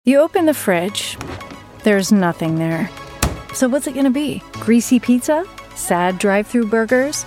You open the fridge, there's nothing there. So what's it gonna be? Greasy pizza? Sad drive-thru burgers?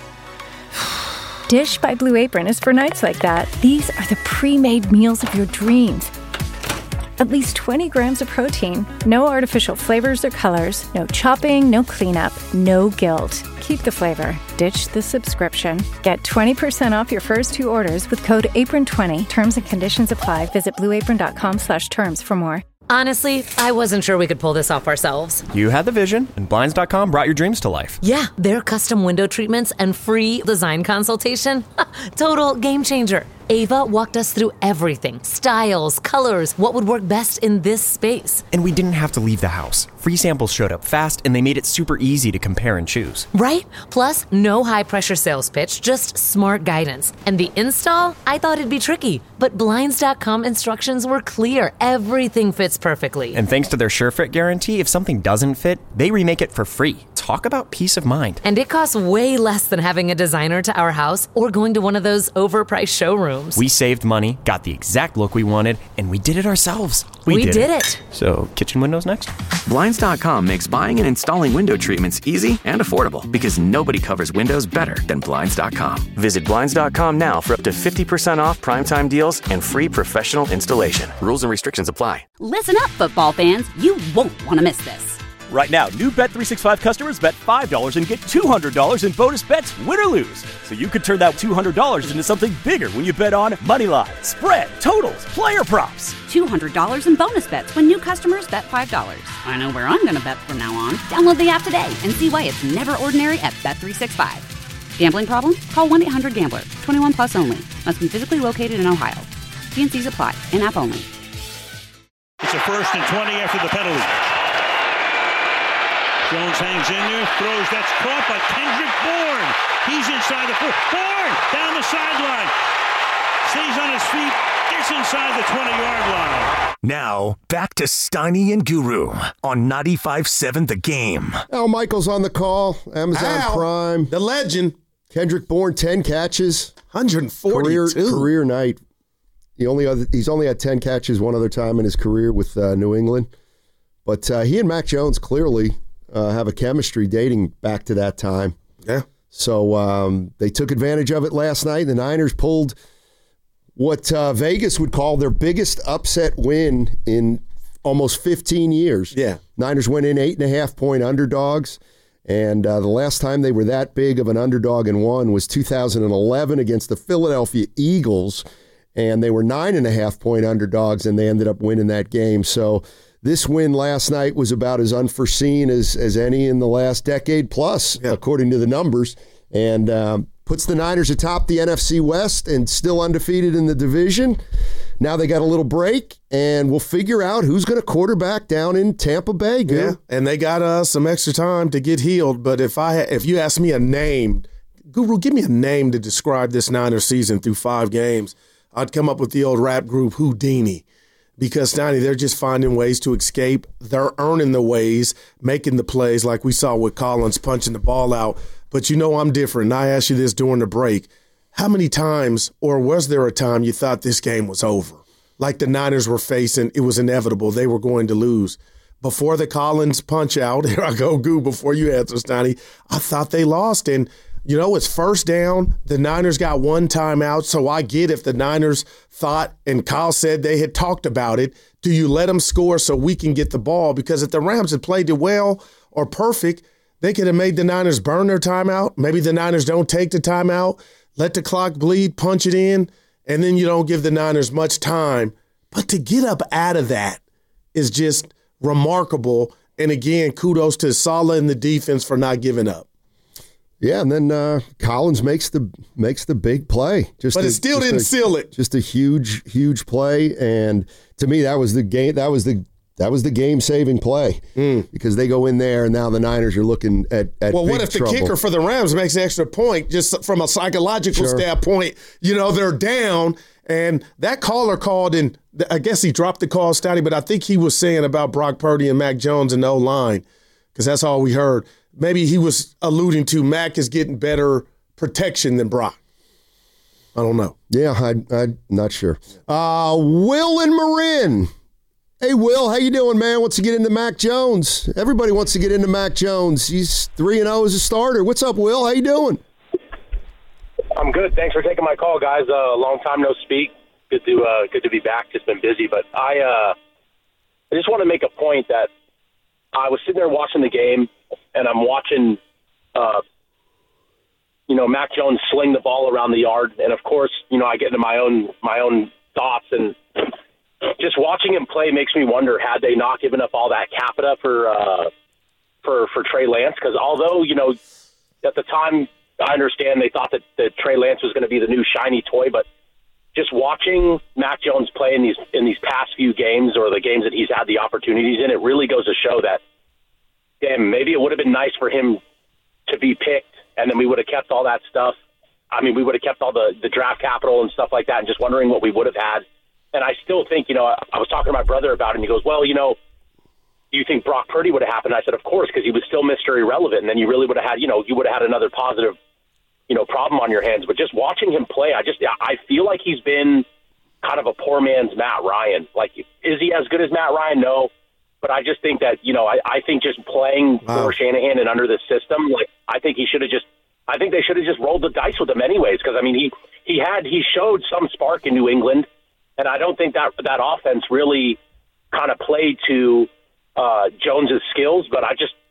Dish by Blue Apron is for nights like that. These are the pre-made meals of your dreams. At least 20 grams of protein, no artificial flavors or colors, no chopping, no cleanup, no guilt. Keep the flavor. Ditch the subscription. Get 20% off your first 2 orders with code APRON20. Terms and conditions apply. Visit blueapron.com/terms for more. Honestly, I wasn't sure we could pull this off ourselves. You had the vision, and Blinds.com brought your dreams to life. Yeah, their custom window treatments and free design consultation. Total game changer. Ava walked us through everything. Styles, colors, what would work best in this space. And we didn't have to leave the house. Free samples showed up fast, and they made it super easy to compare and choose. Right? Plus, no high-pressure sales pitch, just smart guidance. And the install? I thought it'd be tricky, but Blinds.com instructions were clear. Everything fits perfectly. And thanks to their SureFit guarantee, if something doesn't fit, they remake it for free. Talk about peace of mind. And it costs way less than having a designer to our house or going to one of those overpriced showrooms. We saved money, got the exact look we wanted, and we did it ourselves. We did it. So, kitchen windows next? Blinds.com makes buying and installing window treatments easy and affordable because nobody covers windows better than Blinds.com. Visit Blinds.com now for up to 50% off primetime deals and free professional installation. Rules and restrictions apply. Listen up, football fans. You won't want to miss this. Right now, new Bet365 customers bet $5 and get $200 in bonus bets, win or lose. So you could turn that $200 into something bigger when you bet on moneyline, spread, totals, player props. $200 in bonus bets when new customers bet $5. I know where I'm going to bet from now on. Download the app today and see why it's never ordinary at Bet365. Gambling problem? Call 1-800-GAMBLER. 21 plus only. Must be physically located in Ohio. T&Cs apply. In-app only. It's a 1st and 20 after the penalty. Jones hangs in there, throws, that's caught by Kendrick Bourne. He's inside the Bourne down the sideline. Stays on his feet, gets inside the 20-yard line. Now, back to Steiny and Guru on 95.7 The Game. Al Michaels on the call, Amazon Prime. The legend. Kendrick Bourne, 10 catches. 142. Career night. He's only had 10 catches one other time in his career with New England. But he and Mac Jones clearly have a chemistry dating back to that time. Yeah. So they took advantage of it last night. The Niners pulled what Vegas would call their biggest upset win in almost 15 years. Yeah. Niners went in 8.5-point underdogs. And the last time they were that big of an underdog and won was 2011 against the Philadelphia Eagles. And they were 9.5-point underdogs, and they ended up winning that game. So this win last night was about as unforeseen as any in the last decade plus, according to the numbers, and puts the Niners atop the NFC West and still undefeated in the division. Now they got a little break, and we'll figure out who's going to quarterback down in Tampa Bay. Yeah, and they got some extra time to get healed. But if you ask me a name, Guru, give me a name to describe this Niners season through 5 games, I'd come up with the old rap group Houdini. Because, Steiny, they're just finding ways to escape. They're earning the ways, making the plays like we saw with Collins punching the ball out. But you know I'm different. And I asked you this during the break. How many times, or was there a time you thought this game was over? Like the Niners were facing, it was inevitable. They were going to lose. Before the Collins punch out, here I go, Goo, before you answer, Steiny, I thought they lost. And you know, it's 1st down. The Niners got 1 timeout, so I get if the Niners thought, and Kyle said they had talked about it, do you let them score so we can get the ball? Because if the Rams had played it well or perfect, they could have made the Niners burn their timeout. Maybe the Niners don't take the timeout, let the clock bleed, punch it in, and then you don't give the Niners much time. But to get up out of that is just remarkable. And again, kudos to Saleh and the defense for not giving up. Yeah, and then Collins makes the big play. But it still didn't seal it. Just a huge play, and to me that was the game. That was the game-saving play because they go in there, and now the Niners are looking at well, big what if trouble. The kicker for the Rams makes an extra point just from a psychological standpoint? You know, they're down, and that caller called, and I guess he dropped the call, Stotty, but I think he was saying about Brock Purdy and Mac Jones and the O-line because that's all we heard. Maybe he was alluding to Mac is getting better protection than Brock. I don't know. Yeah, I'm not sure. Will and Marin Hey, Will, how you doing, man? Wants to get into Mac Jones. Everybody wants to get into Mac Jones. He's 3-0 as a starter. What's up, Will? How you doing? I'm good. Thanks for taking my call, guys. Long time no speak. Good to be back. Just been busy, but I just want to make a point that I was sitting there watching the game, and I'm watching, Mac Jones sling the ball around the yard, and of course, I get into my own thoughts, and just watching him play makes me wonder, had they not given up all that capita for Trey Lance? Because although at the time I understand they thought that Trey Lance was going to be the new shiny toy, but just watching Mac Jones play in these past few games, or the games that he's had the opportunities in, it really goes to show that, damn, maybe it would have been nice for him to be picked, and then we would have kept all that stuff. I mean, we would have kept all the draft capital and stuff like that, and just wondering what we would have had. And I still think, I was talking to my brother about it, and he goes, well, do you think Brock Purdy would have happened? I said, of course, because he was still Mr. Irrelevant, and then you really would have had, you would have had another positive problem on your hands. But just watching him play, I feel like he's been kind of a poor man's Matt Ryan. Like, is he as good as Matt Ryan? No. But I just think that, I think just playing for Shanahan and under this system, I think they should have just rolled the dice with him anyways. Because, I mean, he showed some spark in New England, and I don't think that offense really kind of played to Jones's skills. But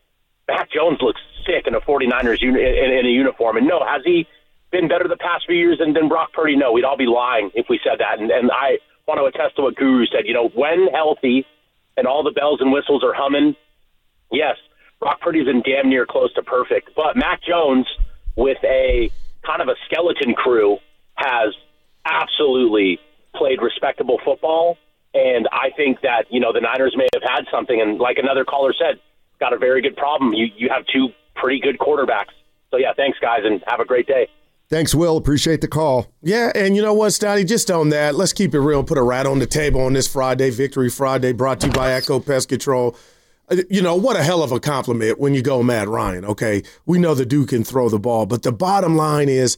Mac Jones looks sick in a 49ers in a uniform. And no, has he been better the past few years than Brock Purdy? No, we'd all be lying if we said that. And I want to attest to what Guru said. When healthy and all the bells and whistles are humming, yes, Brock Purdy's in damn near close to perfect. But Mac Jones, with a kind of a skeleton crew, has absolutely played respectable football. And I think that, the Niners may have had something. And like another caller said, got a very good problem. You have two pretty good quarterbacks. So, yeah, thanks, guys, and have a great day. Thanks, Will. Appreciate the call. Yeah, and you know what, Stoney? Just on that, let's keep it real and put a rat on the table on this Friday, Victory Friday, brought to you by Echo Pest Control. What a hell of a compliment when you go Matt Ryan, okay? We know the dude can throw the ball, but the bottom line is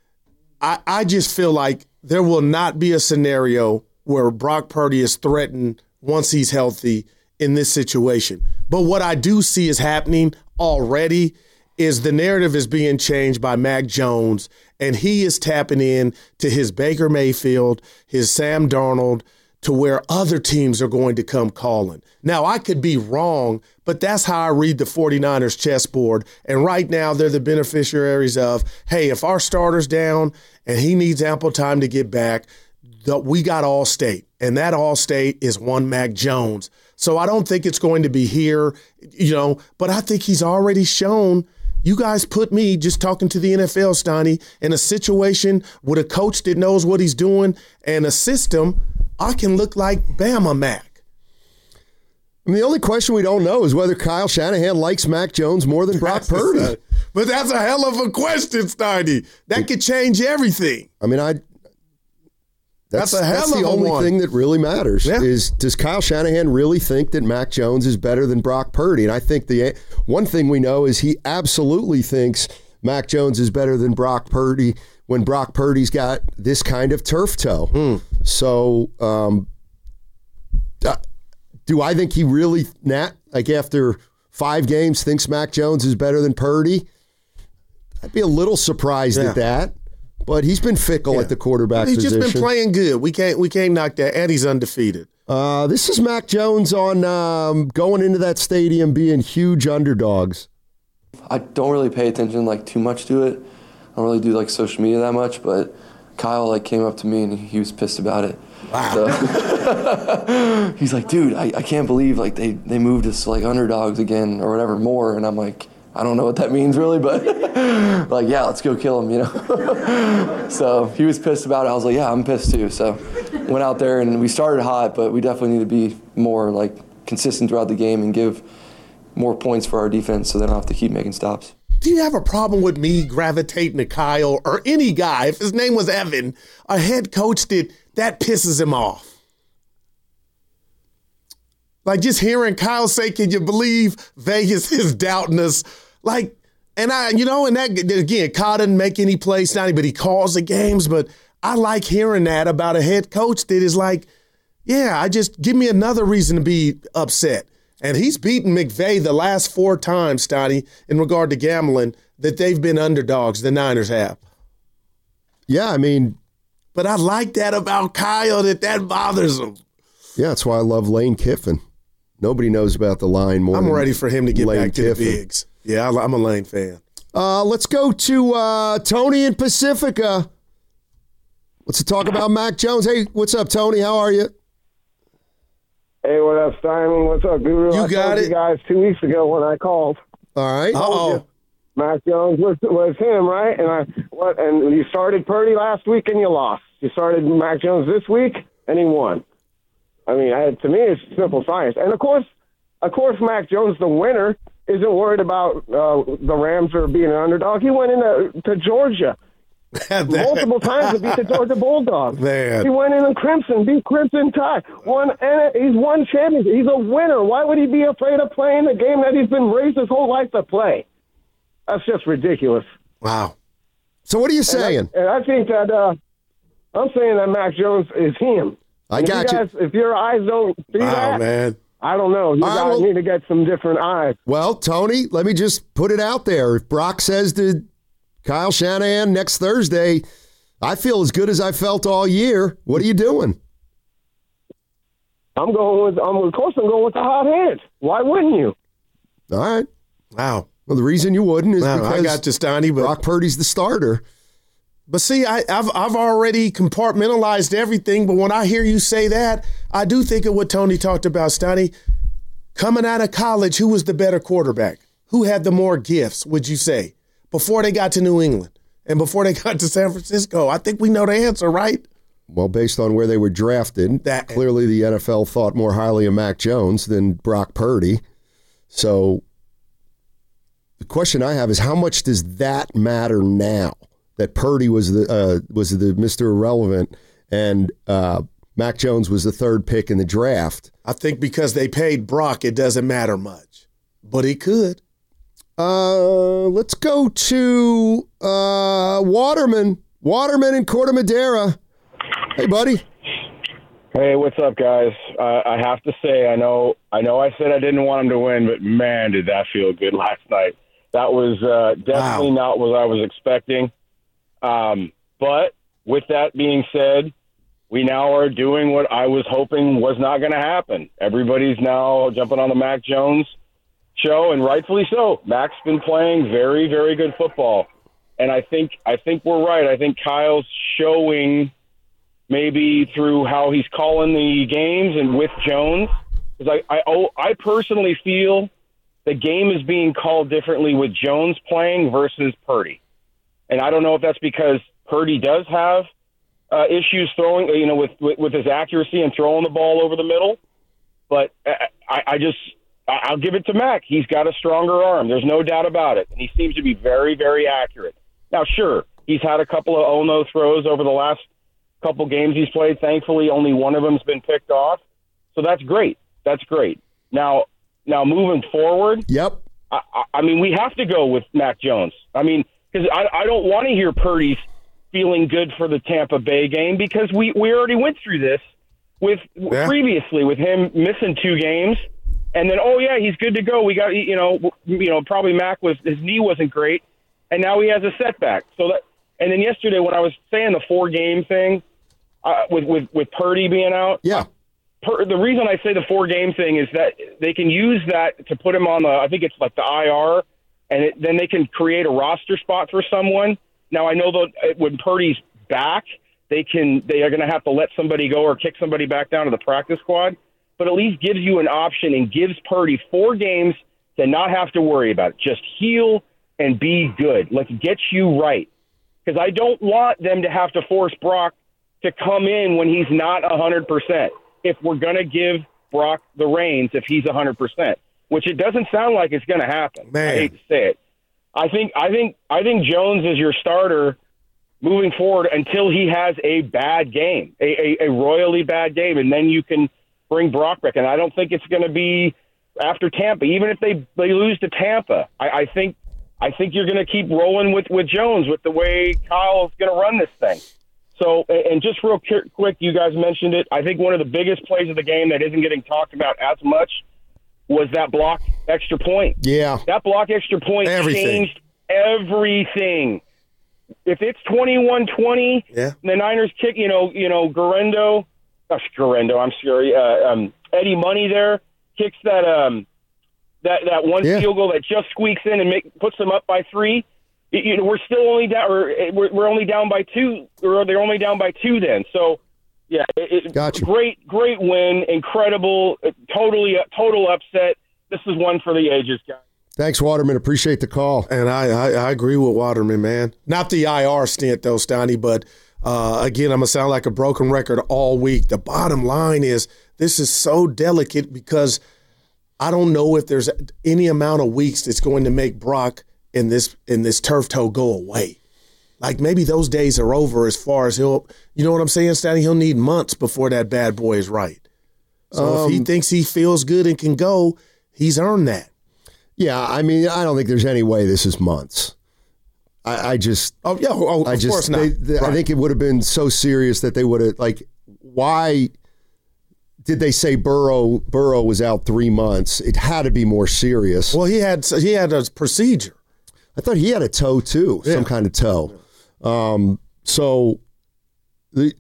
I just feel like there will not be a scenario where Brock Purdy is threatened once he's healthy in this situation. But what I do see is happening already is the narrative is being changed by Mac Jones, and he is tapping in to his Baker Mayfield, his Sam Darnold, to where other teams are going to come calling. Now, I could be wrong, but that's how I read the 49ers chessboard. And right now, they're the beneficiaries of, hey, if our starter's down and he needs ample time to get back, we got All-State, and that All-State is one Mac Jones. So I don't think it's going to be here, but I think he's already shown. You guys put me, just talking to the NFL, Stoney, in a situation with a coach that knows what he's doing and a system, I can look like Bama Mac. I mean, the only question we don't know is whether Kyle Shanahan likes Mac Jones more than Brock Purdy. But that's a hell of a question, Stoney. That could change everything. I mean, That's the only thing that really matters is, does Kyle Shanahan really think that Mac Jones is better than Brock Purdy? And I think the one thing we know is he absolutely thinks Mac Jones is better than Brock Purdy when Brock Purdy's got this kind of turf toe. So do I think he really, after 5 games, thinks Mac Jones is better than Purdy? I'd be a little surprised at that. But he's been fickle at the quarterback position. He's just been playing good. We can't knock that. And he's undefeated. This is Mac Jones on going into that stadium being huge underdogs. I don't really pay attention too much to it. I don't really do social media that much. But Kyle came up to me and he was pissed about it. Wow. So, he's like, dude, I can't believe they moved us to underdogs again or whatever more. And I'm like, I don't know what that means really, but yeah, let's go kill him, So he was pissed about it. I was like, yeah, I'm pissed too. So went out there and we started hot, but we definitely need to be more consistent throughout the game and give more points for our defense so they don't have to keep making stops. Do you have a problem with me gravitating to Kyle or any guy, if his name was Evan, a head coach that pisses him off? Just hearing Kyle say, can you believe Vegas is doubting us? And that, again, Kyle doesn't make any plays, but he calls the games. But I like hearing that about a head coach that is Yeah, give me another reason to be upset. And he's beaten McVay the last 4 times, Stoney, in regard to gambling, that they've been underdogs, the Niners have. Yeah, I mean. But I like that about Kyle, that bothers him. Yeah, that's why I love Lane Kiffin. Nobody knows about the line more. I'm ready for him to get Lane back to Kiffin. the bigs. Yeah, I'm a Lane fan. Let's go to Tony in Pacifica. Let's talk about Mac Jones. Hey, what's up, Tony? How are you? Hey, what up, Simon? What's up, Guru? You got it. You guys 2 weeks ago when I called. All right. Uh-oh. Mac Jones was him, right? And you started Purdy last week and you lost. You started Mac Jones this week and he won. I mean, to me, it's simple science. And of course, Mac Jones, the winner, isn't worried about the Rams or being an underdog. He went into Georgia multiple times to beat the Georgia Bulldogs. Man. He went in Crimson, beat Crimson Tide. He's won championship. He's a winner. Why would he be afraid of playing the game that he's been raised his whole life to play? That's just ridiculous. Wow. So what are you saying? And I think that I'm saying that Mac Jones is him. I got you. If your eyes don't see that, man. I don't know. You guys need to get some different eyes. Well, Tony, let me just put it out there. If Brock says to Kyle Shanahan next Thursday, I feel as good as I felt all year, what are you doing? Of course I'm going with the hot hand. Why wouldn't you? All right. Wow. Well, the reason you wouldn't is because I got Steiny, but Brock Purdy's the starter. But see, I've already compartmentalized everything, but when I hear you say that, I do think of what Tony talked about, Steiny. Coming out of college, who was the better quarterback? Who had the more gifts, would you say, before they got to New England and before they got to San Francisco? I think we know the answer, right? Well, based on where they were drafted, clearly the NFL thought more highly of Mac Jones than Brock Purdy. So the question I have is, how much does that matter now that Purdy was the Mr. Irrelevant and Mac Jones was the third pick in the draft? I think because they paid Brock, it doesn't matter much, but it could. Let's go to Waterman. Waterman in Corte Madera. Hey, buddy. Hey, what's up, guys? I have to say, I know I said I didn't want him to win, but man, did that feel good last night. That was definitely not what I was expecting. But with that being said, we now are doing what I was hoping was not going to happen. Everybody's now jumping on the Mac Jones show, and rightfully so. Mac's been playing very, very good football, and I think we're right. I think Kyle's showing, maybe through how he's calling the games and with Jones, because I personally feel the game is being called differently with Jones playing versus Purdy. And I don't know if that's because Purdy does have issues throwing, with his accuracy and throwing the ball over the middle. But I'll give it to Mac. He's got a stronger arm. There's no doubt about it. And he seems to be very, very accurate. Now, sure, he's had a couple of oh-no throws over the last couple games he's played. Thankfully, only one of them's been picked off. So that's great. That's great. Now moving forward, yep. I mean, we have to go with Mac Jones. I mean, because I don't want to hear Purdy's feeling good for the Tampa Bay game, because we already went through this previously with him missing 2 games, and then he's good to go. We got probably Mac his knee wasn't great, and now he has a setback. And then yesterday when I was saying the 4-game thing with Purdy being out, the reason I say the 4-game thing is that they can use that to put him on I think it's like the IR, and then they can create a roster spot for someone. Now, I know that when Purdy's back, they are going to have to let somebody go or kick somebody back down to the practice squad, but at least gives you an option and gives Purdy 4 games to not have to worry about it. Just heal and be good. Let's get you right. Because I don't want them to have to force Brock to come in when he's not 100%. If we're going to give Brock the reins if he's 100%, which it doesn't sound like it's going to happen. Man. I hate to say it. I think Jones is your starter moving forward until he has a bad game, a royally bad game, and then you can bring Brock back. And I don't think it's going to be after Tampa. Even if they lose to Tampa, I think you're going to keep rolling with Jones with the way Kyle is going to run this thing. So, and just real quick, you guys mentioned it. I think one of the biggest plays of the game that isn't getting talked about as much was that block extra point. Yeah. That block extra point changed everything. If it's 21-20, the Niners kick, Guerrero, I'm sure, Eddie Money there kicks that one field goal that just squeaks in and puts them up by 3. We're still only down, or we're only down by 2, or they're only down by 2 then. So, yeah, gotcha. Great win, incredible, total upset. This is one for the ages, guys. Thanks, Waterman. Appreciate the call. And I agree with Waterman, man. Not the IR stint, though, Stoney, but again, I'm going to sound like a broken record all week. The bottom line is this is so delicate because I don't know if there's any amount of weeks that's going to make Brock in this turf toe go away. Like maybe those days are over as far as you know what I'm saying, Stanley? He'll need months before that bad boy is right. So if he thinks he feels good and can go, he's earned that. Yeah, I mean, I don't think there's any way this is months. Of course not. I think it would have been so serious that they would have, like, why did they say Burrow was out 3 months? It had to be more serious. Well, he had a procedure. I thought he had a toe too, some kind of toe. The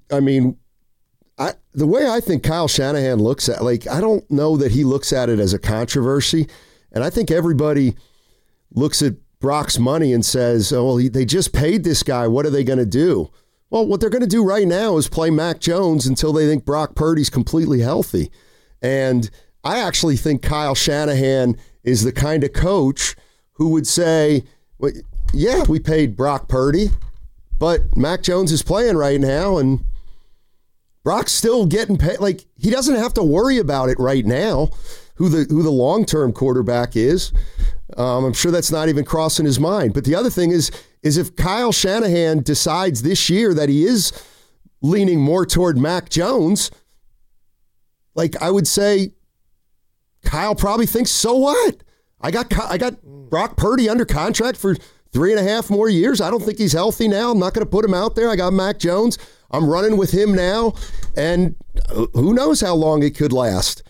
way I think Kyle Shanahan looks at, like, I don't know that he looks at it as a controversy, and I think everybody looks at Brock's money and says, "Oh, well, they just paid this guy. What are they going to do?" Well, what they're going to do right now is play Mac Jones until they think Brock Purdy's completely healthy, and I actually think Kyle Shanahan is the kind of coach who would say, well, yeah, we paid Brock Purdy, but Mac Jones is playing right now, and Brock's still getting paid. Like, he doesn't have to worry about it right now, who the long-term quarterback is. I'm sure that's not even crossing his mind. But the other thing is if Kyle Shanahan decides this year that he is leaning more toward Mac Jones, like, I would say Kyle probably thinks, so what? I got Brock Purdy under contract for 3.5 more years. I don't think he's healthy now. I'm not going to put him out there. I got Mac Jones. I'm running with him now, and who knows how long it could last.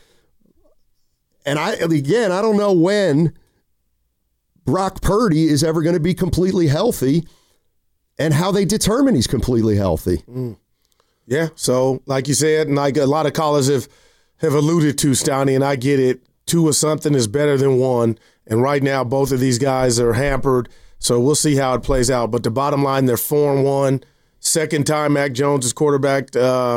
And I don't know when Brock Purdy is ever going to be completely healthy and how they determine he's completely healthy. Yeah, so like you said, and like a lot of callers have alluded to, Stoney, and I get it, 2 of something is better than 1. And right now, both of these guys are hampered. So we'll see how it plays out. But the bottom line, they're 4-1. Second time Mac Jones has quarterbacked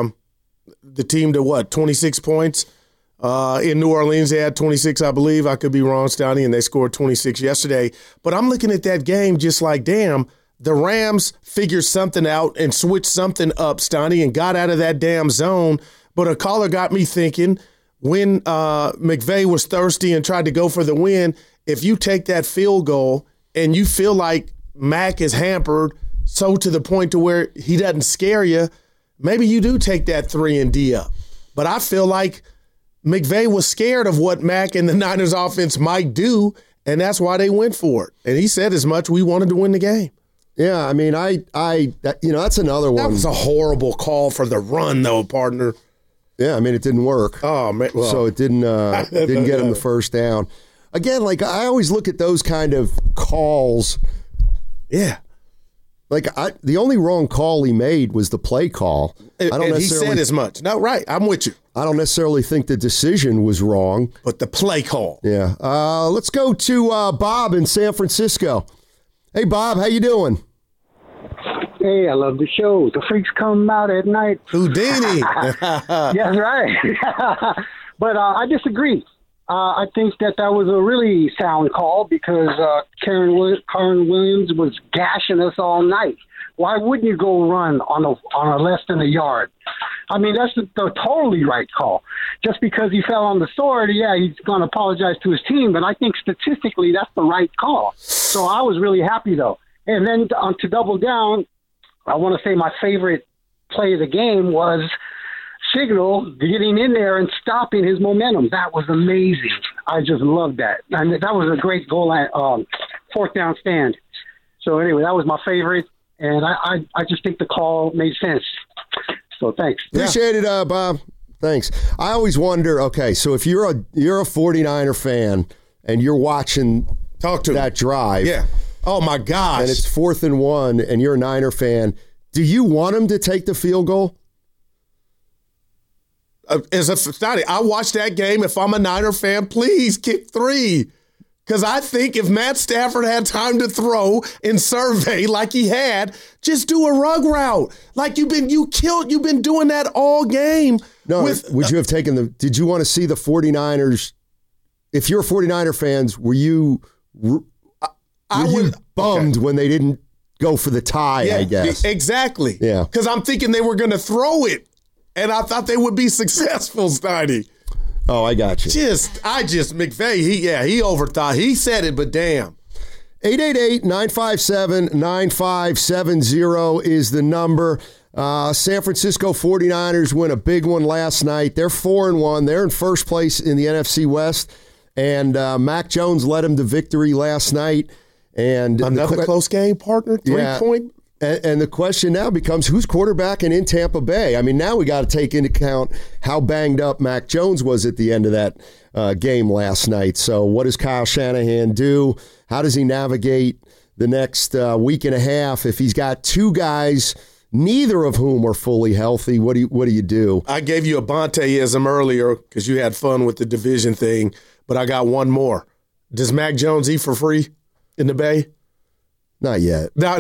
the team to 26 points. In New Orleans, they had 26, I believe. I could be wrong, Stoney, and they scored 26 yesterday. But I'm looking at that game just like, damn, the Rams figured something out and switched something up, Stoney, and got out of that damn zone. But a caller got me thinking, when McVay was thirsty and tried to go for the win, if you take that field goal and you feel like Mac is hampered so to the point to where he doesn't scare you, maybe you do take that 3-and-D up. But I feel like McVay was scared of what Mac and the Niners offense might do, and that's why they went for it. And he said as much, we wanted to win the game. Yeah, I mean, that's another one. That was a horrible call for the run, though, partner. Yeah, I mean, it didn't work. Oh, man. Well, so it didn't get him the first down. Again, like, I always look at those kind of calls. Yeah. Like, the only wrong call he made was the play call. And he said as much. No, right. I'm with you. I don't necessarily think the decision was wrong. But the play call. Yeah. Let's go to Bob in San Francisco. Hey, Bob, how you doing? Hey, I love the show. The freaks come out at night. Houdini. Yes, right. But I disagree. I think that was a really sound call because Karen Williams was gashing us all night. Why wouldn't you go run on a less than a yard? I mean, that's the totally right call. Just because he fell on the sword, yeah, he's going to apologize to his team, but I think statistically that's the right call. So I was really happy, though. And then to double down, I want to say my favorite play of the game was Signal getting in there and stopping his momentum. That was amazing. I just loved that. And that was a great goal line, fourth down stand. So anyway, that was my favorite. And I just think the call made sense. So thanks. Appreciate it, Bob. Thanks. I always wonder, okay, so if you're a 49er fan and you're watching that drive. Yeah. Oh, my gosh. And it's 4th and 1 and you're a Niner fan, do you want him to take the field goal? I watched that game. If I'm a Niner fan, please kick 3. Because I think if Matt Stafford had time to throw and survey like he had, just do a rug route. Like you've been doing that all game. No, would you have taken did you want to see the 49ers? If you're 49er fans, were you bummed when they didn't go for the tie, I guess? Exactly. Yeah. Because I'm thinking they were going to throw it, and I thought they would be successful, Steiny. Oh, I got you. McVay, he overthought. He said it, but damn. 888-957-9570 is the number. San Francisco 49ers win a big one last night. They're 4-1. They're in first place in the NFC West. And Mac Jones led them to victory last night. And another close game, partner, 3-point. And the question now becomes who's quarterbacking in Tampa Bay? I mean, now we got to take into account how banged up Mac Jones was at the end of that game last night. So what does Kyle Shanahan do? How does he navigate the next week and a half if he's got two guys, neither of whom are fully healthy? What do you do? I gave you a Bonte-ism earlier because you had fun with the division thing, but I got one more. Does Mac Jones eat for free in the Bay? Not yet. Not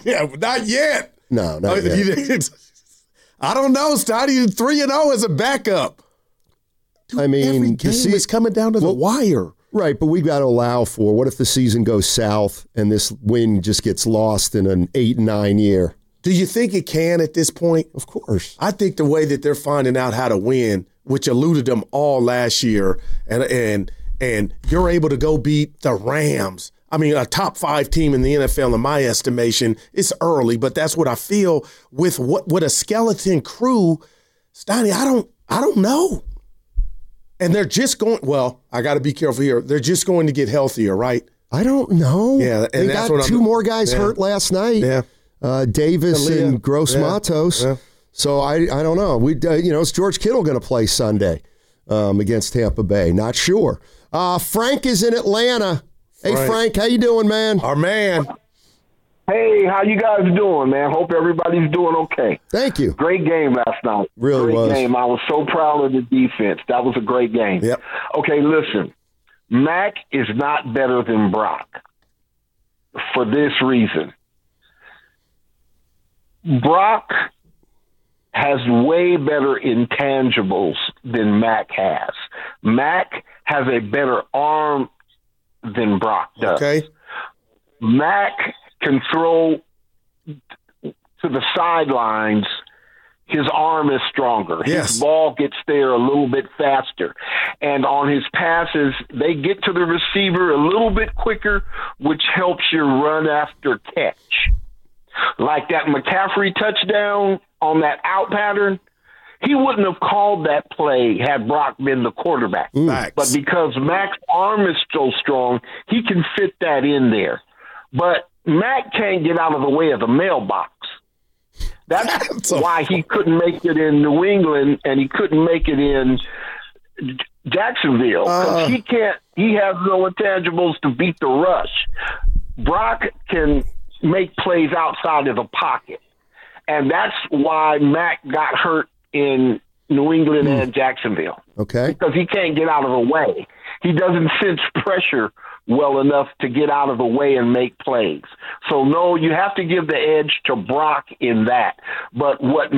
yet. No, not yet. I don't know, Stoddy. 3-0 as a backup. Dude, I mean, every game is coming down to the wire. Right, but we've got to allow for what if the season goes south and this win just gets lost in an 8-9 year? Do you think it can at this point? Of course. I think the way that they're finding out how to win, which eluded them all last year, and you're able to go beat the Rams. I mean, a top 5 team in the NFL, in my estimation. It's early, but that's what I feel with what a skeleton crew. Steiny, I don't know. And they're just going. Well, I got to be careful here. They're just going to get healthier, right? I don't know. Yeah, and they got two more guys hurt last night. Yeah, Davis and Gross Matos. Yeah. So I don't know. Is George Kittle going to play Sunday against Tampa Bay? Not sure. Frank is in Atlanta. Hey, Frank, how you doing, man? Our man. Hey, how you guys doing, man? Hope everybody's doing okay. Thank you. Great game last night. Really was. Great game. I was so proud of the defense. That was a great game. Yep. Okay, listen. Mac is not better than Brock for this reason. Brock has way better intangibles than Mac has. Mac has a better arm than Brock does. Okay. Mac can throw to the sidelines. His arm is stronger. Yes. His ball gets there a little bit faster. And on his passes, they get to the receiver a little bit quicker, which helps you run after catch. Like that McCaffrey touchdown on that out pattern, he wouldn't have called that play had Brock been the quarterback. But because Mac's arm is so strong, he can fit that in there. But Mac can't get out of the way of the mailbox. That's why he couldn't make it in New England and he couldn't make it in Jacksonville. 'Cause he has no intangibles to beat the rush. Brock can make plays outside of the pocket. And that's why Mac got hurt in New England and Jacksonville. Okay. Because he can't get out of the way. He doesn't sense pressure well enough to get out of the way and make plays. So, no, you have to give the edge to Brock in that. But what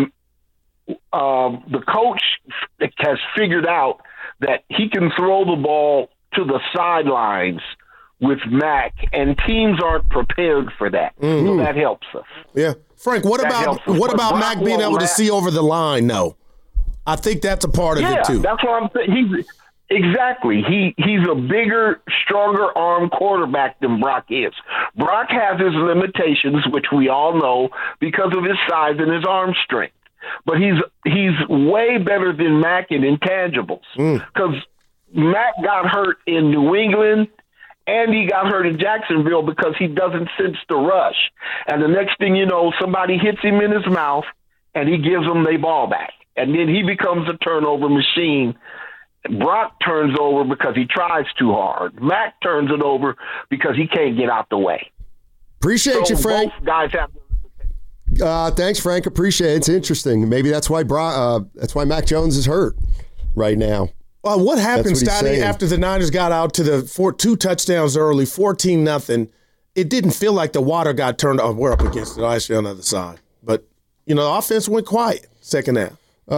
the coach has figured out that he can throw the ball to the sidelines with Mac, and teams aren't prepared for that. So that helps us. Yeah. Frank, what about Mac being able to see over the line, though? I think that's a part of it, too. Yeah, that's what I'm saying. Exactly. He's a bigger, stronger arm quarterback than Brock is. Brock has his limitations, which we all know, because of his size and his arm strength. But he's way better than Mac in intangibles. Because Mac got hurt in New England, and he got hurt in Jacksonville because he doesn't sense the rush. And the next thing you know, somebody hits him in his mouth, and he gives them their ball back. And then he becomes a turnover machine. Brock turns over because he tries too hard. Mac turns it over because he can't get out the way. Appreciate you, Frank. Both guys have. Thanks, Frank. Appreciate it. It's interesting. Maybe that's why Mac Jones is hurt right now. Well, what happened, Stoney, after the Niners got out to the 2 touchdowns early, 14-0? It didn't feel like the water got turned off. We're up against it. I actually on the other side. But, the offense went quiet second half.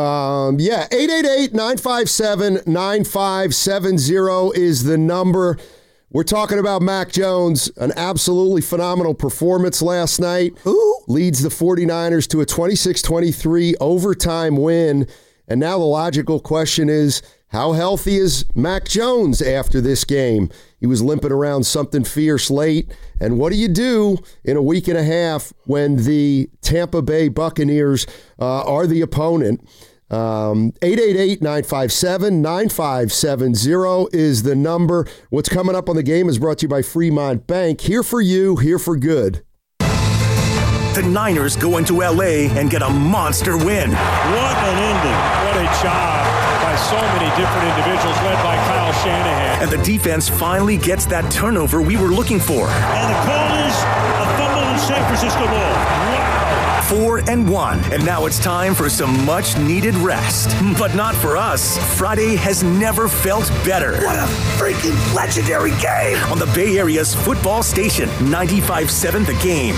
888-957-9570 is the number. We're talking about Mac Jones, an absolutely phenomenal performance last night. Who leads the 49ers to a 26-23 overtime win. And now the logical question is, how healthy is Mac Jones after this game? He was limping around something fierce late. And what do you do in a week and a half when the Tampa Bay Buccaneers are the opponent? 888-957-9570 is the number. What's coming up on the game is brought to you by Fremont Bank. Here for you, here for good. The Niners go into L.A. and get a monster win. What an ending. What a job by so many different individuals led by Kyle Shanahan. And the defense finally gets that turnover we were looking for. And the call is a fumble in San Francisco ball. Wow. 4-1, and now it's time for some much-needed rest. But not for us. Friday has never felt better. What a freaking legendary game! On the Bay Area's football station, 95.7 The Game.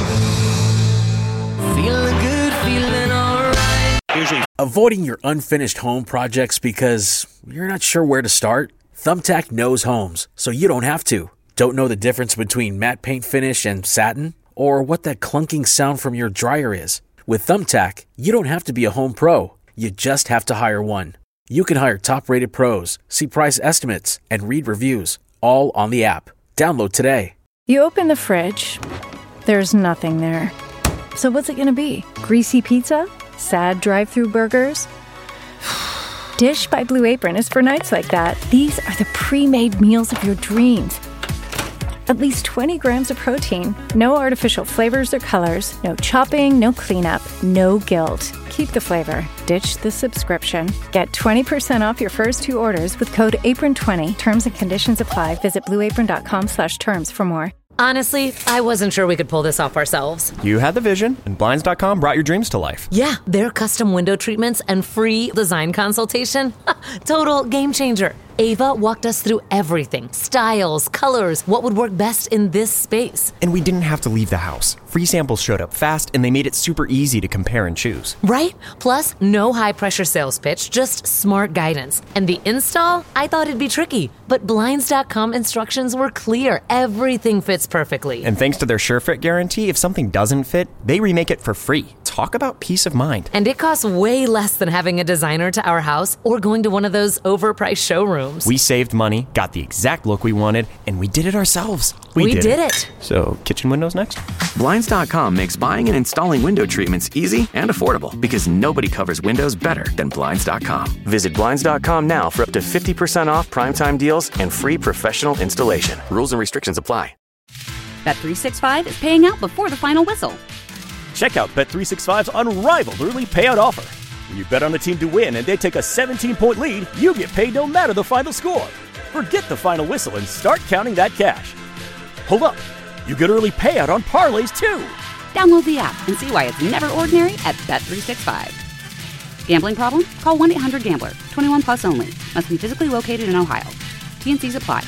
Feeling good, feeling alright. Avoiding your unfinished home projects because you're not sure where to start? Thumbtack knows homes, so you don't have to. Don't know the difference between matte paint finish and satin? Or what that clunking sound from your dryer is? With Thumbtack, you don't have to be a home pro. You just have to hire one. You can hire top-rated pros, see price estimates, and read reviews, all on the app. Download today. You open the fridge. There's nothing there. So what's it going to be? Greasy pizza? Sad drive-through burgers? Dish by Blue Apron is for nights like that. These are the pre-made meals of your dreams. At least 20 grams of protein, no artificial flavors or colors, no chopping, no cleanup, no guilt. Keep the flavor. Ditch the subscription. Get 20% off your first 2 orders with code APRON20. Terms and conditions apply. Visit blueapron.com/terms for more. Honestly, I wasn't sure we could pull this off ourselves. You had the vision, and Blinds.com brought your dreams to life. Yeah, their custom window treatments and free design consultation. Total game changer. Ava walked us through everything. Styles, colors, what would work best in this space. And we didn't have to leave the house. Free samples showed up fast, and they made it super easy to compare and choose. Right? Plus, no high-pressure sales pitch, just smart guidance. And the install? I thought it'd be tricky, but Blinds.com instructions were clear. Everything fits perfectly. And thanks to their SureFit guarantee, if something doesn't fit, they remake it for free. Talk about peace of mind. And it costs way less than having a designer to our house or going to one of those overpriced showrooms. We saved money, got the exact look we wanted, and we did it ourselves. We did it. So, kitchen windows next? Blinds.com makes buying and installing window treatments easy and affordable because nobody covers windows better than Blinds.com. Visit Blinds.com now for up to 50% off primetime deals and free professional installation. Rules and restrictions apply. Bet365 is paying out before the final whistle. Check out Bet365's unrivaled early payout offer. When you bet on a team to win and they take a 17-point lead, you get paid no matter the final score. Forget the final whistle and start counting that cash. Hold up. You get early payout on parlays, too. Download the app and see why it's never ordinary at Bet365. Gambling problem? Call 1-800-GAMBLER. 21 plus only. Must be physically located in Ohio. T&Cs apply.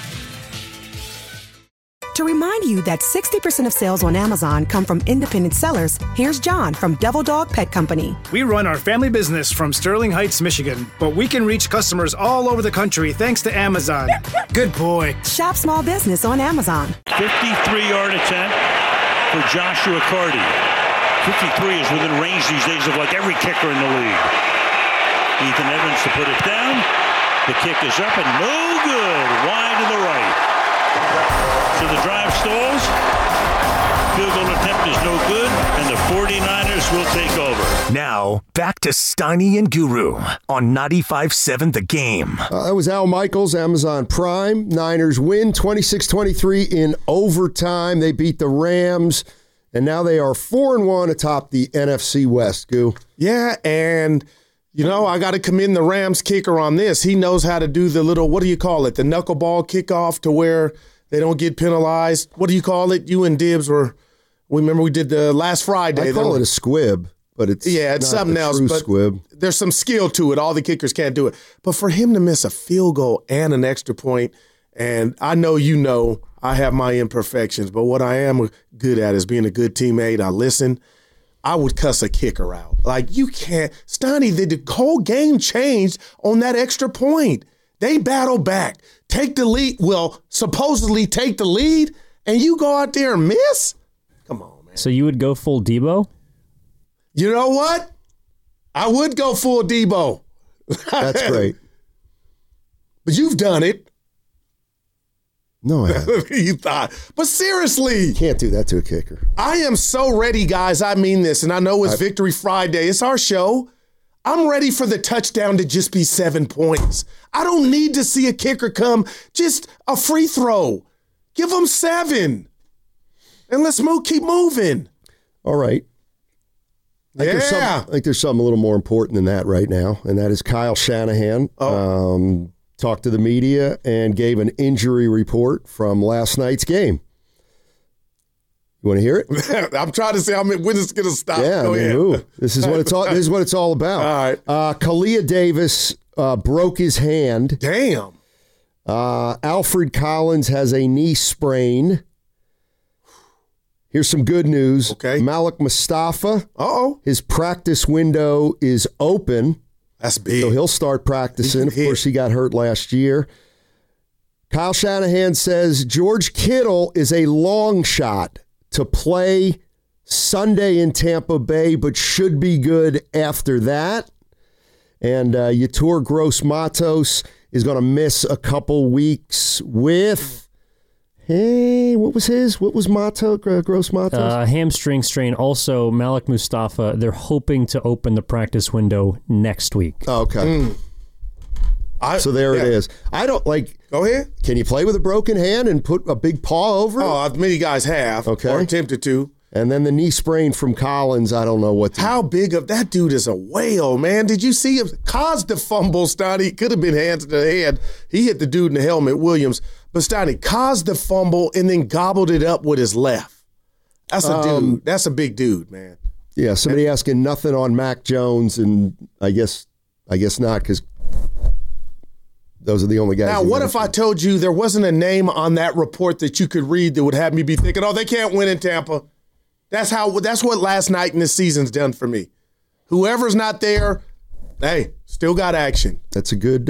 To remind you that 60% of sales on Amazon come from independent sellers, here's John from Devil Dog Pet Company. We run our family business from Sterling Heights, Michigan, but we can reach customers all over the country thanks to Amazon. Good boy. Shop small business on Amazon. 53-yard attempt for Joshua Carty. 53 is within range these days of like every kicker in the league. Ethan Evans to put it down. The kick is up and no good. Wide to the right. So the drive stalls. Field goal attempt is no good, and the 49ers will take over. Now, back to Steiny and Guru on 95.7 The Game. That was Al Michaels, Amazon Prime. Niners win 26-23 in overtime. They beat the Rams And now they are 4-1 atop the NFC West, Goo. Yeah, and, I got to commend the Rams kicker on this. He knows how to do the little, what do you call it, the knuckleball kickoff to where they don't get penalized. What do you call it? You and Dibbs remember we did the last Friday. I call it a squib, but it's something else. But squib. There's some skill to it. All the kickers can't do it. But for him to miss a field goal and an extra point, and I know I have my imperfections, but what I am good at is being a good teammate. I listen. I would cuss a kicker out. Like, you can't. Stoney, the whole game changed on that extra point. They battle back, take the lead. Well, supposedly take the lead, and you go out there and miss? Come on, man. So you would go full Debo? You know what? I would go full Debo. That's great. But you've done it. No, I haven't. You thought. But seriously. You can't do that to a kicker. I am so ready, guys. I mean this, and I know it's Victory Friday. It's our show. I'm ready for the touchdown to just be 7 points. I don't need to see a kicker come. Just a free throw. Give them 7. And let's keep moving. All right. I think there's something a little more important than that right now, and that is Kyle Shanahan talked to the media and gave an injury report from last night's game. You want to hear it? I'm trying to say when it's going to stop. Yeah, this is what it's all. This is what it's all about. All right. Kalia Davis broke his hand. Damn. Alfred Collins has a knee sprain. Here's some good news. Okay. Malik Mustafa. His practice window is open. That's big. So he'll start practicing. Of course, he got hurt last year. Kyle Shanahan says George Kittle is a long shot to play Sunday in Tampa Bay, but should be good after that. And Yetur Gross-Matos is going to miss a couple weeks with... Hey, what was Gross-Matos? Hamstring strain. Also, Malik Mustafa, they're hoping to open the practice window next week. Okay. So there it is. I don't Go ahead. Can you play with a broken hand and put a big paw over it? Oh, many guys have. Okay. Or attempted to. And then the knee sprain from Collins, I don't know what. How big of that dude is a whale, man? Did you see him? Caused the fumble, Stoney. Could have been hands to the head. He hit the dude in the helmet, Williams. But Stoney caused the fumble and then gobbled it up with his left. That's a dude. That's a big dude, man. Yeah, somebody asking nothing on Mac Jones, and I guess not, because those are the only guys. Now, what if I told you there wasn't a name on that report that you could read that would have me be thinking, oh, they can't win in Tampa? That's what last night in this season's done for me. Whoever's not there, hey, still got action. That's a good.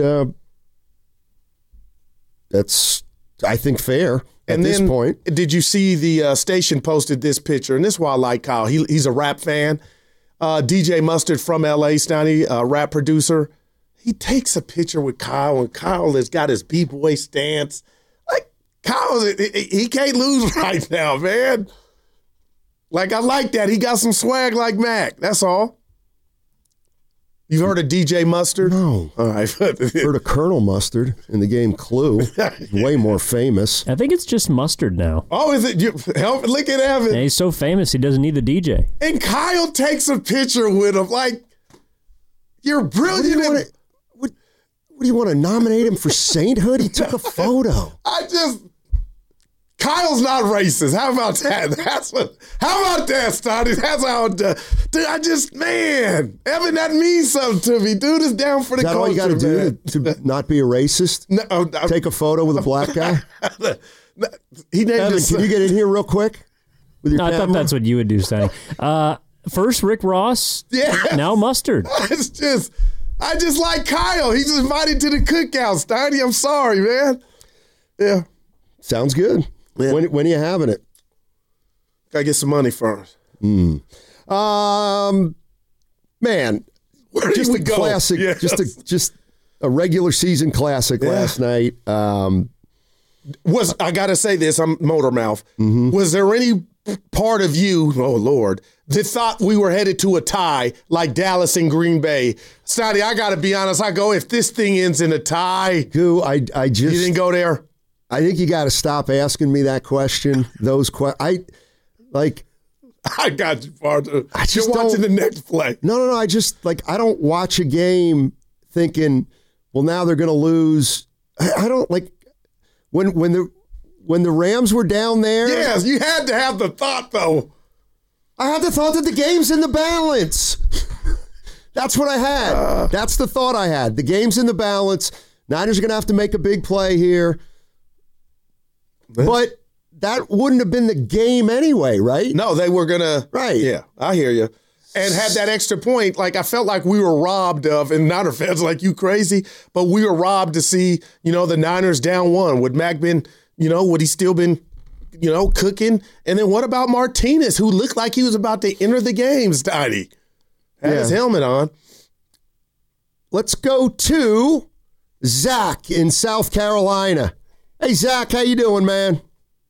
That's, I think, fair at this point. Did you see the station posted this picture? And this is why I like Kyle. He's a rap fan. DJ Mustard from L.A., Stoney, rap producer. He takes a picture with Kyle, and Kyle has got his B-boy stance. Like, Kyle, he can't lose right now, man. Like, I like that. He got some swag like Mac. That's all. You've heard of DJ Mustard? No. All right. Heard of Colonel Mustard in the game Clue. Way more famous. I think it's just Mustard now. Oh, is it? Look at Evan. Yeah, he's so famous, he doesn't need the DJ. And Kyle takes a picture with him. Like, you're brilliant. What do you want to nominate him for sainthood? He took a photo. Kyle's not racist. How about that? How about that, Stoney? That's how. Dude, man, Evan, that means something to me. Dude is down for the culture. Is that all you got to do to not be a racist? No, take a photo with a black guy. Evan, can you get in here real quick? With your I thought that's what you would do, Stoney. First Rick Ross. Yes. Now Mustard. I just like Kyle. He's invited to the cookout, Stoney. I'm sorry, man. Yeah. Sounds good. Yeah. When are you having it? Gotta get some money first. Man, just a classic. Yes. Just a regular season classic last night. I gotta say this? I'm motor mouth. Mm-hmm. Was there any part of you, oh Lord, that thought we were headed to a tie like Dallas and Green Bay? Stoney, I gotta be honest. I go, if this thing ends in a tie, I just you didn't go there. I think you got to stop asking me that question. I got you, Parker. You're watching the next play. No. I just, I don't watch a game thinking, well, now they're going to lose. I don't, when the Rams were down there. Yes, you had to have the thought, though. I had the thought that the game's in the balance. That's what I had. That's the thought I had. The game's in the balance. Niners are going to have to make a big play here. But that wouldn't have been the game anyway, right? No, they were going to. Right. Yeah, I hear you. And had that extra point, I felt like we were robbed of, and Niner fans like, you crazy? But we were robbed to see, the Niners down 1. Would Mac been, would he still been, cooking? And then what about Martinez, who looked like he was about to enter the game, Steiny? Had his helmet on. Let's go to Zach in South Carolina. Hey, Zach, how you doing, man?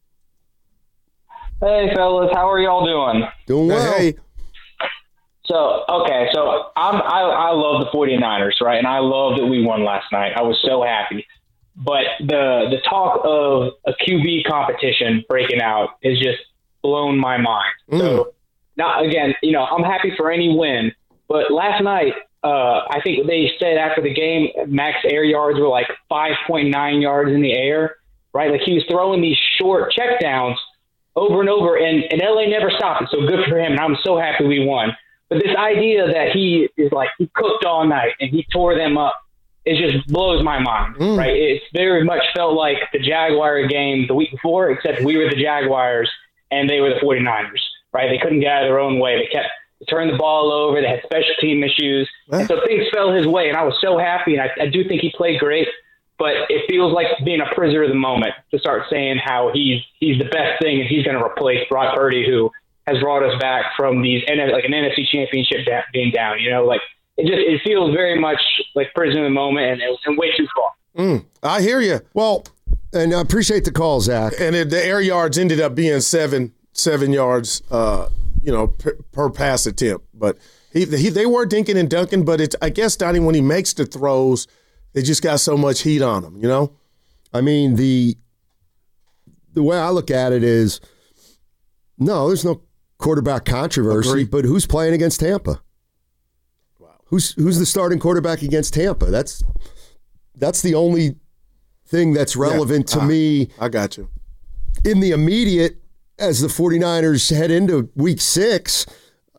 Hey, fellas, how are y'all doing? Doing well. Hey. So I love the 49ers, right? And I love that we won last night. I was so happy. But the talk of a QB competition breaking out has just blown my mind. So now, again, I'm happy for any win. But last night, I think they said after the game, max air yards were 5.9 yards in the air, right? He was throwing these short checkdowns over and over, and LA never stopped it. So good for him, and I'm so happy we won. But this idea that he cooked all night and he tore them up, it just blows my mind, right? It's very much felt like the Jaguar game the week before, except we were the Jaguars and they were the 49ers, right? They couldn't get out of their own way. They kept turning the ball over. They had special team issues. And so things fell his way, and I was so happy, and I do think he played great. But it feels like being a prisoner of the moment to start saying how he's the best thing and he's going to replace Brock Purdy, who has brought us back from these an NFC championship being down. It feels very much like prisoner of the moment and way too far. I hear you. Well, and I appreciate the call, Zach. And the air yards ended up being seven yards, per pass attempt. But they were dinking and dunking. But I guess Donnie, when he makes the throws, they just got so much heat on them, I mean, the way I look at it is, no, there's no quarterback controversy, but who's playing against Tampa? Wow. Who's the starting quarterback against Tampa? That's the only thing that's relevant to me. I got you. In the immediate, as the 49ers head into week 6,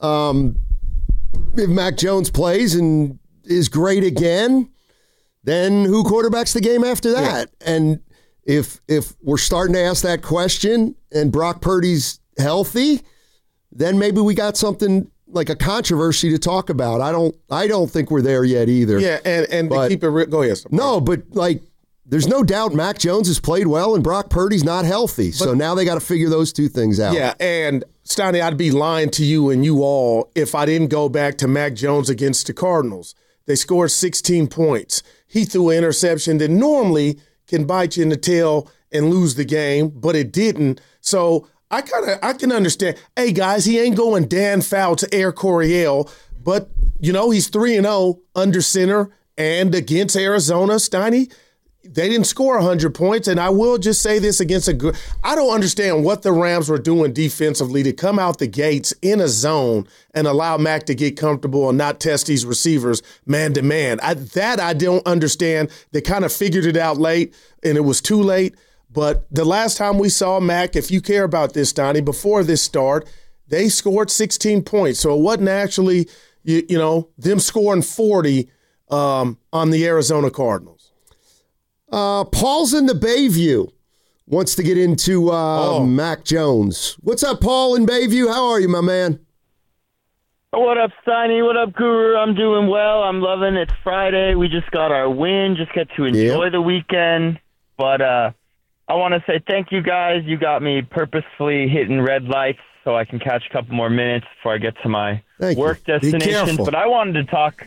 if Mac Jones plays and is great again, then who quarterbacks the game after that? Yeah. And if we're starting to ask that question and Brock Purdy's healthy, then maybe we got something like a controversy to talk about. I don't think we're there yet either. Yeah, and to keep it real, go ahead. No, but there's no doubt Mac Jones has played well and Brock Purdy's not healthy. So now they got to figure those two things out. Yeah, and Steiny, I'd be lying to you and you all if I didn't go back to Mac Jones against the Cardinals. They scored 16 points. He threw an interception that normally can bite you in the tail and lose the game, but it didn't. So I can understand. Hey, guys, he ain't going Dan Fouts to Air Coryell, but, he's 3-0 under center and against Arizona, Steiny. They didn't score 100 points, and I will just say this against I don't understand what the Rams were doing defensively to come out the gates in a zone and allow Mac to get comfortable and not test these receivers man-to-man. I don't understand. They kind of figured it out late, and it was too late. But the last time we saw Mac, if you care about this, Donnie, before this start, they scored 16 points. So it wasn't actually, them scoring 40 on the Arizona Cardinals. Paul's in the Bayview. Wants to get into Mac Jones. What's up, Paul in Bayview? How are you, my man? What up, Steiny? What up, Guru? I'm doing well. I'm loving it. It's Friday. We just got our win. Just get to enjoy the weekend. But I want to say thank you, guys. You got me purposefully hitting red lights so I can catch a couple more minutes before I get to my work destination. But I wanted to talk.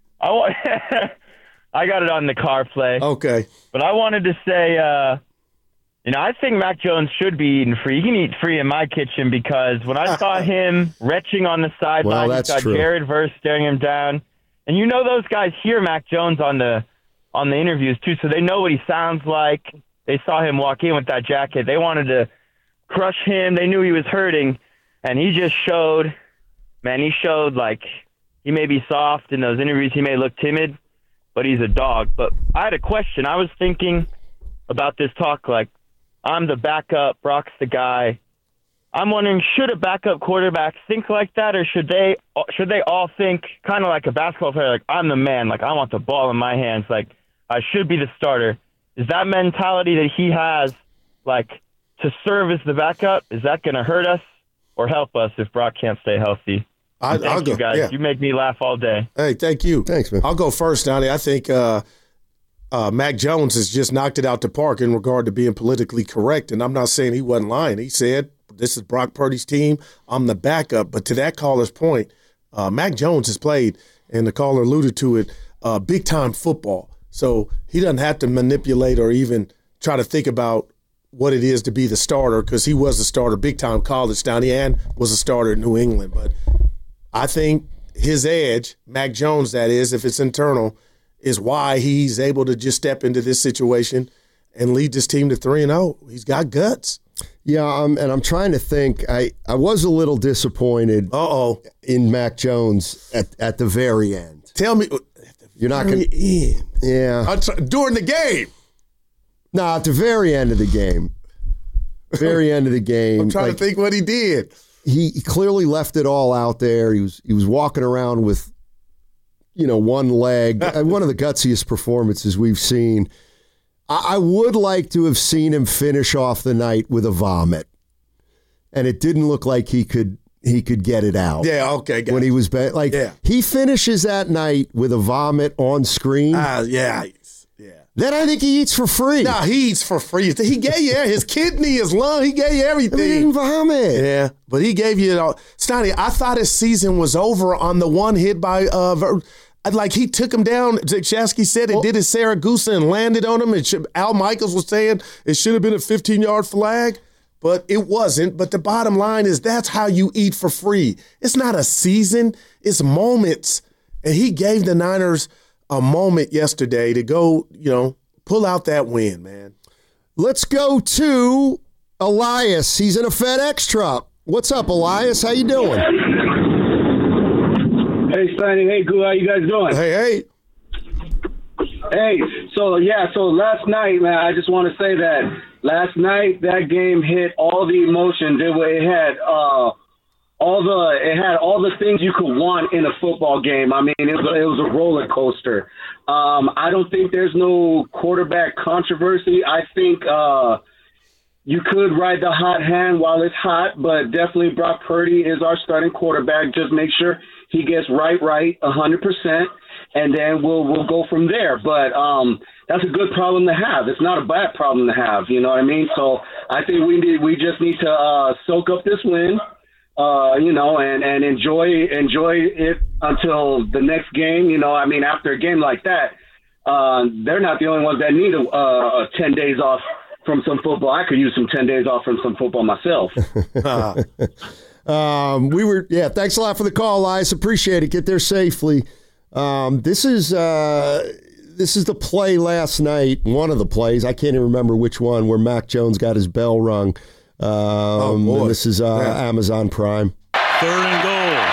I got it on the car play. Okay. But I wanted to say, I think Mac Jones should be eating free. He can eat free in my kitchen because when I saw him retching on the sideline, he's got Jared Verse staring him down. And those guys hear Mac Jones on the interviews too, so they know what he sounds like. They saw him walk in with that jacket. They wanted to crush him. They knew he was hurting. And he just showed, like, he may be soft in those interviews. He may look timid, but he's a dog. But I had a question. I was thinking about this talk, like, I'm the backup, Brock's the guy. I'm wondering, should a backup quarterback think like that, or should they all think kind of like a basketball player, like, I'm the man, like, I want the ball in my hands, like, I should be the starter? Is that mentality that he has, like, to serve as the backup, is that going to hurt us or help us if Brock can't stay healthy? Thank you, guys. Yeah. You make me laugh all day. Hey, thank you. Thanks, man. I'll go first, Donnie. I think Mac Jones has just knocked it out the park in regard to being politically correct, and I'm not saying he wasn't lying. He said, this is Brock Purdy's team. I'm the backup. But to that caller's point, Mac Jones has played, and the caller alluded to it, big-time football. So he doesn't have to manipulate or even try to think about what it is to be the starter, because he was a starter big-time college down here and was a starter in New England. But I think his edge, Mac Jones that is, if it's internal, is why he's able to just step into this situation and lead this team to 3-0. He's got guts. Yeah, and I'm trying to think. I was a little disappointed in Mac Jones at the very end. Tell me. You're not going to – yeah. During the game. No, at the very end of the game. Very end of the game. I'm trying to think what he did. He clearly left it all out there. He was walking around with, one leg. One of the gutsiest performances we've seen. I would like to have seen him finish off the night with a vomit. And it didn't look like he could get it out. Yeah, okay. When he was he finishes that night with a vomit on screen. Yeah. Then I think he eats for free. No, he eats for free. He gave you his kidney, his lung. He gave you everything. He didn't vomit. Yeah, but he gave you it all. Stoney, I thought his season was over on the one hit by like he took him down. Shasky said it did his Saragusa and landed on him. Al Michaels was saying it should have been a 15-yard flag, but it wasn't. But the bottom line is that's how you eat for free. It's not a season. It's moments. And he gave the Niners a moment yesterday to go, pull out that win, man. Let's go to Elias. He's in a FedEx truck. What's up, Elias? How you doing? Hey, Sonny. Hey, Goo. How you guys doing? Hey. Hey, so last night, man, I just want to say that last night that game hit all the emotion. It had all the things you could want in a football game. I mean, it was a roller coaster. I don't think there's no quarterback controversy. I think you could ride the hot hand while it's hot, but definitely Brock Purdy is our starting quarterback. Just make sure he gets right 100%, and then we'll go from there. But that's a good problem to have. It's not a bad problem to have. You know what I mean? So I think we just need to soak up this win. And enjoy it until the next game. I mean, after a game like that, they're not the only ones that need 10 days off from some football. I could use some 10 days off from some football myself. Thanks a lot for the call, Elias. Appreciate it. Get there safely. This is the play last night. One of the plays, I can't even remember which one, where Mac Jones got his bell rung. And this is Amazon Prime. 3rd and goal.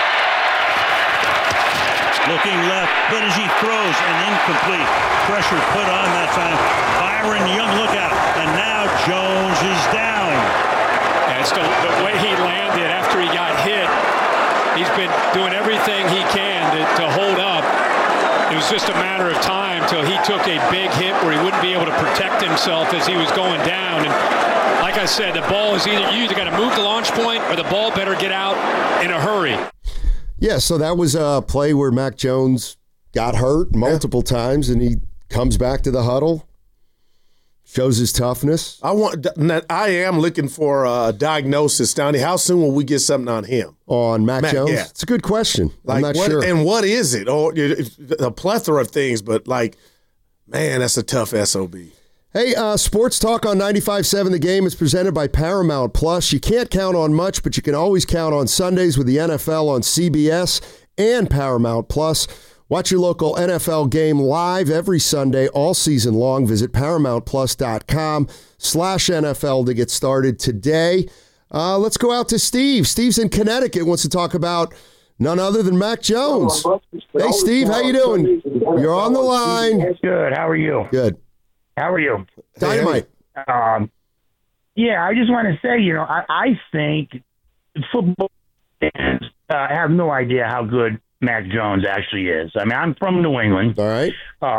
Looking left, Benji throws and incomplete. Pressure put on that time. Byron Young, look out. And now Jones is down. And it's the way he landed after he got hit. He's been doing everything he can to hold up. It was just a matter of time till he took a big hit where he wouldn't be able to protect himself as he was going down. And like I said, the ball is you either got to move the launch point or the ball better get out in a hurry. Yeah, so that was a play where Mac Jones got hurt multiple times, and he comes back to the huddle, shows his toughness. I am looking for a diagnosis, Donnie. How soon will we get something on him? On Mac Jones? Yeah. It's a good question. I'm not sure. And what is it? A plethora of things, but man, that's a tough SOB. Hey, Sports Talk on 95.7 The Game is presented by Paramount Plus. You can't count on much, but you can always count on Sundays with the NFL on CBS and Paramount Plus. Watch your local NFL game live every Sunday all season long. Visit ParamountPlus.com/NFL to get started today. Let's go out to Steve. Steve's in Connecticut, wants to talk about none other than Mac Jones. Hey, Steve, how you doing? You're on the line. Good. How are you? Good. How are you? Dynamite. Yeah, I just want to say, I think football fans have no idea how good Mac Jones actually is. I mean, I'm from New England. All right.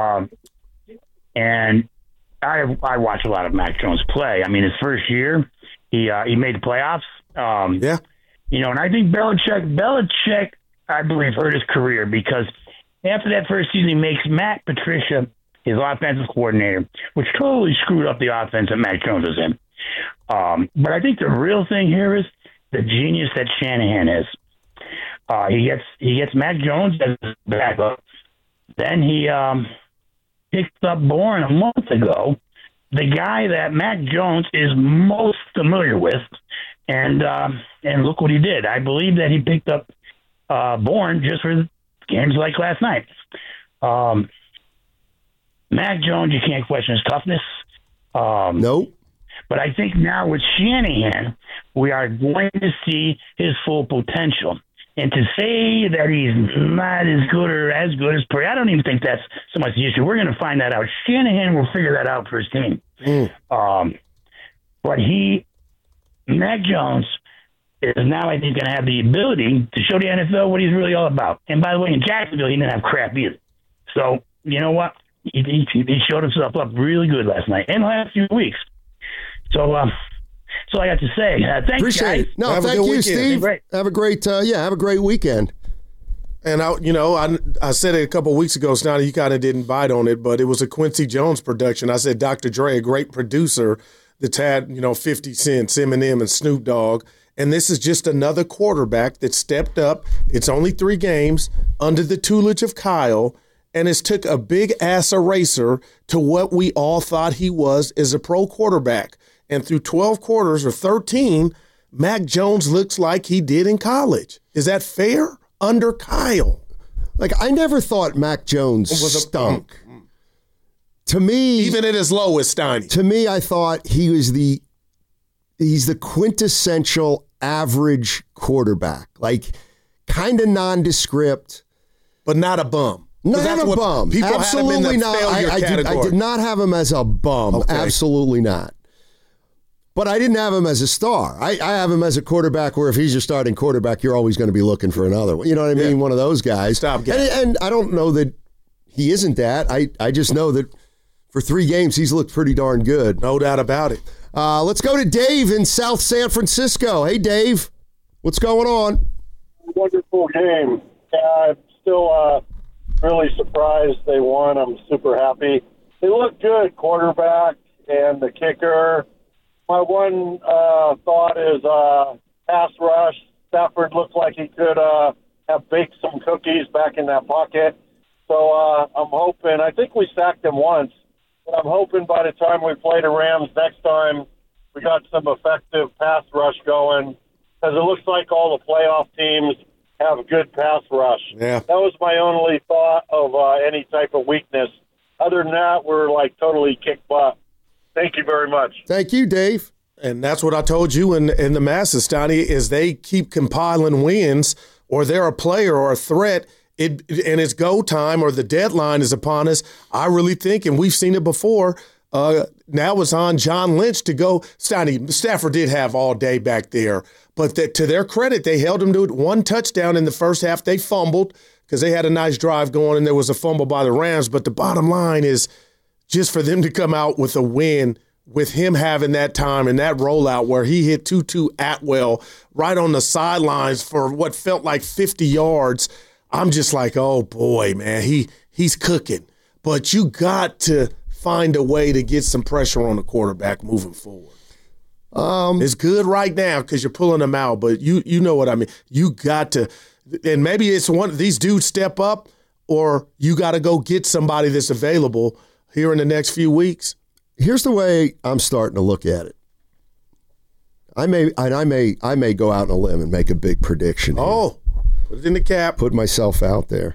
And I watch a lot of Mac Jones play. I mean, his first year, he made the playoffs. Yeah. And I think Belichick, I believe, hurt his career because after that first season, he makes Matt Patricia his offensive coordinator, which totally screwed up the offense that Mac Jones was in. But I think the real thing here is the genius that Shanahan is. He gets Mac Jones as his backup. Then he picked up Bourne a month ago, the guy that Mac Jones is most familiar with, and look what he did. I believe that he picked up Bourne just for games like last night. Mac Jones, you can't question his toughness. Nope. But I think now with Shanahan, we are going to see his full potential. And to say that he's not as good or as good as Perry, I don't even think that's so much the issue. We're going to find that out. Shanahan will figure that out for his team. But Mac Jones is now, I think, going to have the ability to show the NFL what he's really all about. And by the way, in Jacksonville, he didn't have crap either. So, you know what? He showed himself up really good last night and the last few weeks. So, that's all I got to say. Thanks, Appreciate guys. it. No, thank you, Steve. Have a great, have a great weekend. And I said it a couple of weeks ago, Snotty, you kind of didn't bite on it, but it was a Quincy Jones production. I said Dr. Dre, a great producer that's had, 50 Cent, Eminem, and Snoop Dogg. And this is just another quarterback that stepped up. It's only 3 games under the tutelage of Kyle, and it's took a big-ass eraser to what we all thought he was as a pro quarterback. And through 12 quarters or 13, Mac Jones looks like he did in college. Is that fair? Under Kyle. Like, I never thought Mac Jones stunk. To me, even at his lowest, Steiny. To me, I thought he's the quintessential average quarterback. Like, kind of nondescript. But not a bum. Not a bum. Absolutely not. I did not have him as a bum. Okay. Absolutely not. But I didn't have him as a star. I have him as a quarterback where if he's your starting quarterback, you're always going to be looking for another one. You know what I mean? One of those guys. And I don't know that he isn't that. I just know that for 3 games, he's looked pretty darn good. No doubt about it. Let's go to Dave in South San Francisco. Hey, Dave. What's going on? Wonderful game. I'm still really surprised they won. I'm super happy. They look good, quarterback and the kicker. My one thought is pass rush. Stafford looks like he could have baked some cookies back in that pocket. So I'm hoping, I think we sacked him once, but I'm hoping by the time we play the Rams next time, we got some effective pass rush going, because it looks like all the playoff teams have a good pass rush. Yeah. That was my only thought of any type of weakness. Other than that, we're like totally kick butt. Thank you very much. Thank you, Dave. And that's what I told you in the masses, Stoney, is they keep compiling wins or they're a player or a threat, and it's go time or the deadline is upon us. I really think, and we've seen it before, now it's on John Lynch to go. Stoney, Stafford did have all day back there, but to their credit, they held him to it. 1 touchdown in the first half. They fumbled because they had a nice drive going, and there was a fumble by the Rams. But the bottom line is, just for them to come out with a win with him having that time and that rollout where he hit Tutu Atwell right on the sidelines for what felt like 50 yards, I'm just like, oh, boy, man, he's cooking. But you got to find a way to get some pressure on the quarterback moving forward. It's good right now because you're pulling them out, but you know what I mean. You got to – and maybe it's one of these dudes step up, or you got to go get somebody that's available – here in the next few weeks. Here's the way I'm starting to look at it. I may go out on a limb and make a big prediction. Oh, put it in the cap. Put myself out there.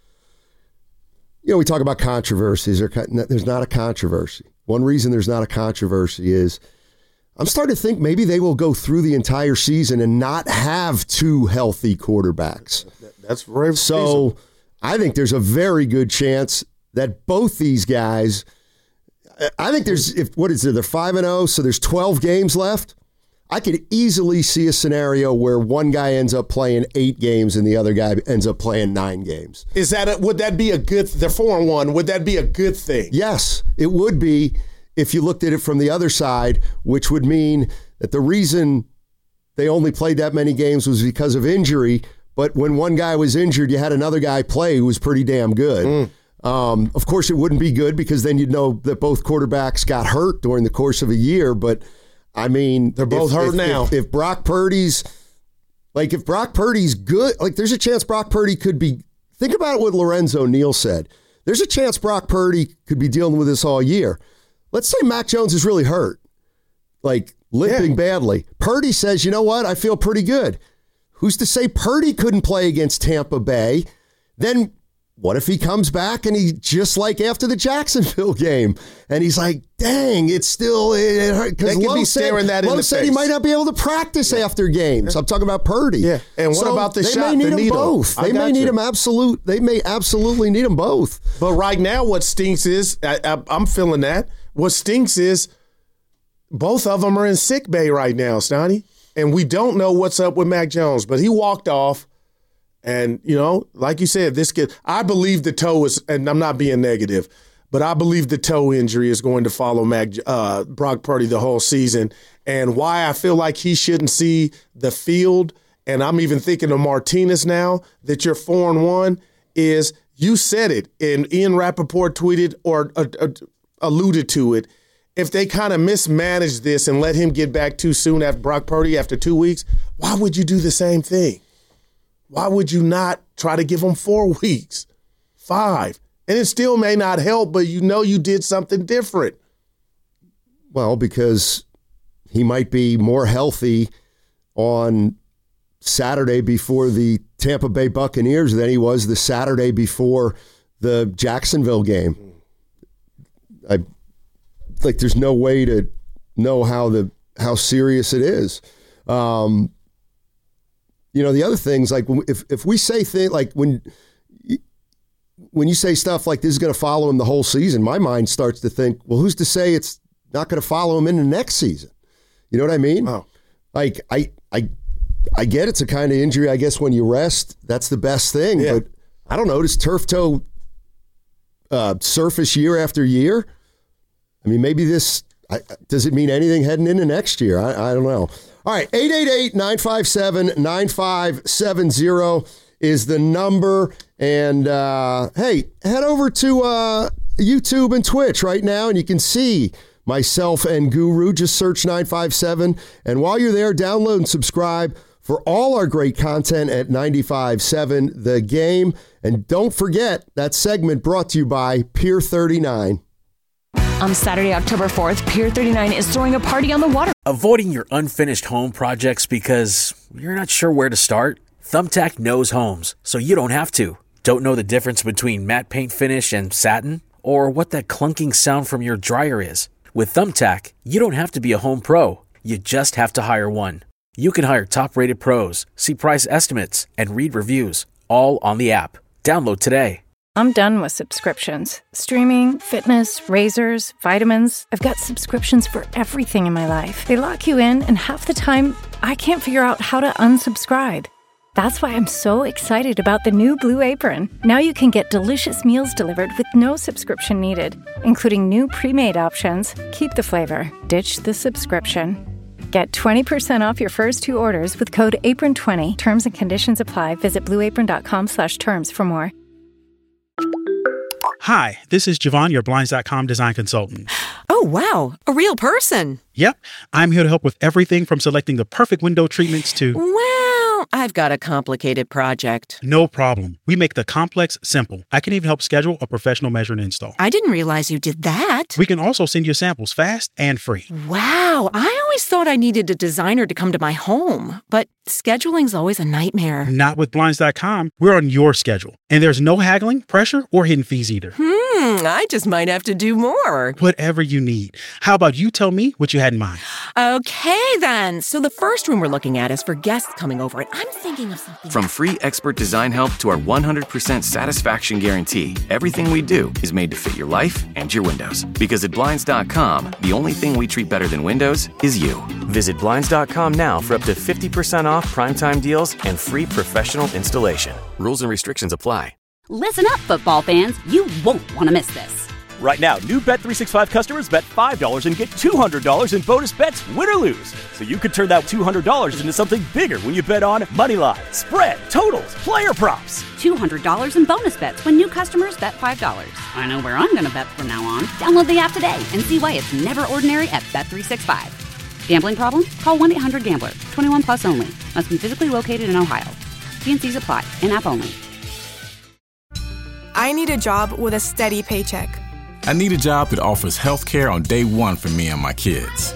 We talk about controversies. There's not a controversy. One reason there's not a controversy is I'm starting to think maybe they will go through the entire season and not have two healthy quarterbacks. That's very so. feasible. I think there's a very good chance that both these guys. I think there's they're 5-0, so there's 12 games left. I could easily see a scenario where one guy ends up playing 8 games and the other guy ends up playing 9 games. Would that be a good? They're 4-1. Would that be a good thing? Yes, it would be if you looked at it from the other side, which would mean that the reason they only played that many games was because of injury. But when one guy was injured, you had another guy play who was pretty damn good. Of course, it wouldn't be good because then you'd know that both quarterbacks got hurt during the course of a year. But I mean, they're both hurt now. If Brock Purdy's good, like there's a chance Brock Purdy could be. Think about what Lorenzo Neal said. There's a chance Brock Purdy could be dealing with this all year. Let's say Mac Jones is really hurt, like limping badly. Purdy says, you know what? I feel pretty good. Who's to say Purdy couldn't play against Tampa Bay? Then what if he comes back and he just like after the Jacksonville game and he's like, dang, it's still because Lowe said he might not be able to practice after games. I'm talking about Purdy. Yeah, and what about the shot? They may need the them needle? both. They may need them They may absolutely need them both. But right now, what stinks is I'm feeling that. What stinks is both of them are in sick bay right now, Stoney. And we don't know what's up with Mac Jones, but he walked off. And, you know, like you said, this kid, I believe the toe is, and I'm not being negative, but I believe the toe injury is going to follow Brock Purdy the whole season. And why I feel like he shouldn't see the field, and I'm even thinking of Martinez now, that you're 4-1, is you said it, and Ian Rappaport tweeted or alluded to it. If they kind of mismanage this and let him get back too soon after Brock Purdy after 2 weeks, why would you do the same thing? Why would you not try to give him 4 weeks, 5? And it still may not help, but you know you did something different. Well, because he might be more healthy on Saturday before the Tampa Bay Buccaneers than he was the Saturday before the Jacksonville game. There's no way to know how serious it is. The other things, like if we say things like when you say stuff like this is going to follow him the whole season, my mind starts to think, well, who's to say it's not going to follow him in the next season? You know what I mean? Oh. Like I get it's a kind of injury. I guess when you rest, that's the best thing. Yeah. But I don't know. Does turf toe surface year after year? I mean, maybe does it mean anything heading into next year? I don't know. All right, 888-957-9570 is the number. And, hey, head over to YouTube and Twitch right now, and you can see myself and Guru. Just search 957. And while you're there, download and subscribe for all our great content at 95.7 The Game. And don't forget that segment brought to you by Pier 39. On Saturday, October 4th, Pier 39 is throwing a party on the water. Avoiding your unfinished home projects because you're not sure where to start? Thumbtack knows homes, so you don't have to. Don't know the difference between matte paint finish and satin? Or what that clunking sound from your dryer is? With Thumbtack, you don't have to be a home pro. You just have to hire one. You can hire top-rated pros, see price estimates, and read reviews, all on the app. Download today. I'm done with subscriptions. Streaming, fitness, razors, vitamins. I've got subscriptions for everything in my life. They lock you in, and half the time, I can't figure out how to unsubscribe. That's why I'm so excited about the new Blue Apron. Now you can get delicious meals delivered with no subscription needed, including new pre-made options. Keep the flavor, ditch the subscription. Get 20% off your first 2 orders with code APRON20. Terms and conditions apply. Visit blueapron.com/terms for more. Hi, this is Javon, your Blinds.com design consultant. Oh, wow. A real person. Yep. I'm here to help with everything from selecting the perfect window treatments to... Well, I've got a complicated project. No problem. We make the complex simple. I can even help schedule a professional measure and install. I didn't realize you did that. We can also send you samples fast and free. Wow. I always thought I needed a designer to come to my home, but scheduling's always a nightmare. Not with Blinds.com. We're on your schedule. And there's no haggling, pressure, or hidden fees either. I just might have to do more. Whatever you need. How about you tell me what you had in mind? Okay, then. So the first room we're looking at is for guests coming over, and I'm thinking of something. From free expert design help to our 100% satisfaction guarantee, everything we do is made to fit your life and your windows. Because at Blinds.com, the only thing we treat better than windows is you. Visit Blinds.com now for up to 50% off primetime deals and free professional installation. Rules and restrictions apply. Listen up, football fans. You won't want to miss this. Right now, new Bet365 customers bet $5 and get $200 in bonus bets, win or lose. So you could turn that $200 into something bigger when you bet on moneyline, spread, totals, player props. $200 in bonus bets when new customers bet $5. I know where I'm going to bet from now on. Download the app today and see why it's never ordinary at Bet365. Gambling problem? Call 1-800-GAMBLER. 21 plus only. Must be physically located in Ohio. T&Cs apply. In-app only. I need a job with a steady paycheck. I need a job that offers health care on day one for me and my kids.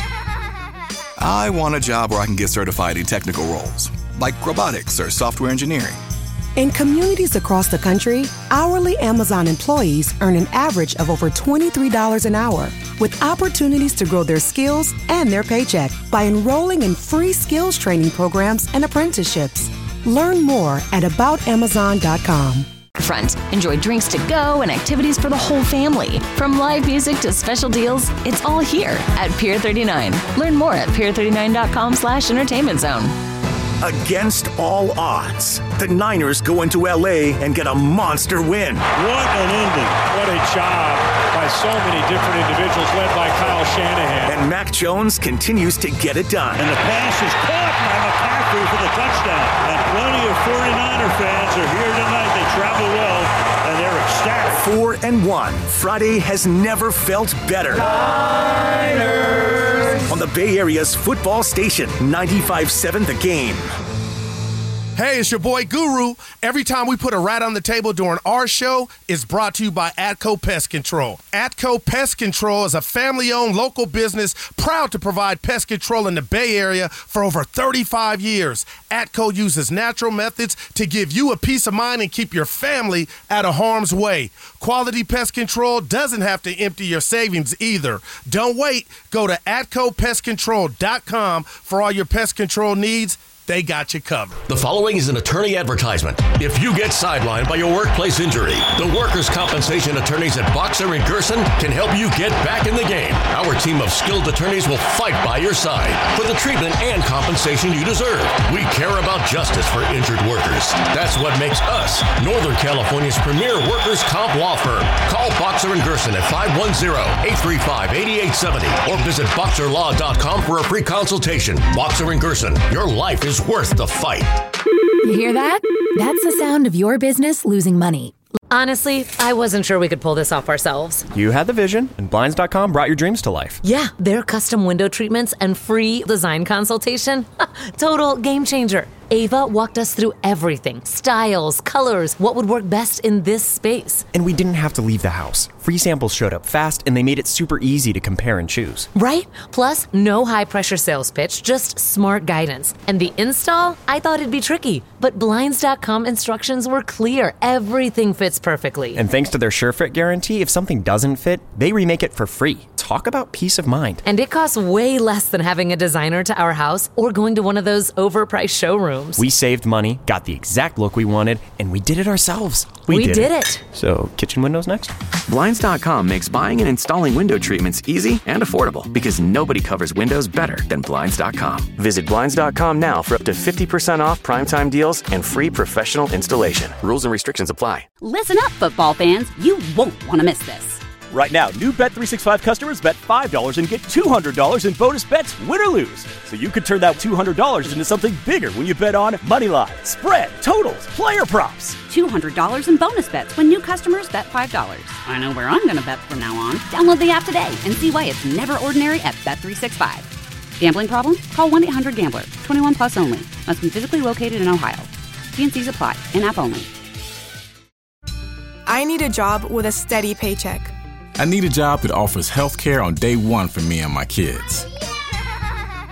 I want a job where I can get certified in technical roles, like robotics or software engineering. In communities across the country, hourly Amazon employees earn an average of over $23 an hour, with opportunities to grow their skills and their paycheck by enrolling in free skills training programs and apprenticeships. Learn more at aboutamazon.com. Front. Enjoy drinks to go and activities for the whole family. From live music to special deals, it's all here at Pier 39. Learn more at pier39.com/entertainment zone. Against all odds, the Niners go into L.A. and get a monster win. What an ending. What a job by so many different individuals led by Kyle Shanahan. And Mac Jones continues to get it done. And the pass is caught by McCaffrey for the touchdown. And plenty of 49er fans are here tonight. They travel well, and they're ecstatic. 4-1. Friday has never felt better. Niners! On the Bay Area's football station, 95.7 The Game. Hey, it's your boy Guru. Every time we put a rat on the table during our show, it's brought to you by Atco Pest Control. Atco Pest Control is a family-owned local business proud to provide pest control in the Bay Area for over 35 years. Atco uses natural methods to give you a peace of mind and keep your family out of harm's way. Quality pest control doesn't have to empty your savings either. Don't wait. Go to AtcoPestControl.com for all your pest control needs. They got you covered. The following is an attorney advertisement. If you get sidelined by your workplace injury, the workers' compensation attorneys at Boxer and Gerson can help you get back in the game. Our team of skilled attorneys will fight by your side for the treatment and compensation you deserve. We care about justice for injured workers. That's what makes us Northern California's premier workers' comp law firm. Call Boxer and Gerson at 510-835-8870 or visit boxerlaw.com for a free consultation. Boxer and Gerson, your life is worth the fight. You hear that? That's the sound of your business losing money. Honestly, I wasn't sure we could pull this off ourselves. You had the vision, and Blinds.com brought your dreams to life. Yeah, their custom window treatments and free design consultation. Total game changer. Ava walked us through everything. Styles, colors, what would work best in this space. And we didn't have to leave the house. Free samples showed up fast, and they made it super easy to compare and choose. Right? Plus, no high-pressure sales pitch, just smart guidance. And the install? I thought it'd be tricky. But Blinds.com instructions were clear. Everything fits perfectly. And thanks to their SureFit guarantee, if something doesn't fit, they remake it for free. Talk about peace of mind. And it costs way less than having a designer to our house or going to one of those overpriced showrooms. We saved money, got the exact look we wanted, and we did it ourselves. We did it. So, kitchen windows next? Blinds.com makes buying and installing window treatments easy and affordable because nobody covers windows better than Blinds.com. Visit Blinds.com now for up to 50% off primetime deals and free professional installation. Rules and restrictions apply. Listen up, football fans. You won't want to miss this. Right now, new Bet365 customers bet $5 and get $200 in bonus bets, win or lose. So you could turn that $200 into something bigger when you bet on moneyline, spread, totals, player props. $200 in bonus bets when new customers bet $5. I know where I'm going to bet from now on. Download the app today and see why it's never ordinary at Bet365. Gambling problem? Call 1-800-GAMBLER. 21 plus only. Must be physically located in Ohio. T&Cs apply. In-app only. I need a job with a steady paycheck. I need a job that offers health care on day one for me and my kids.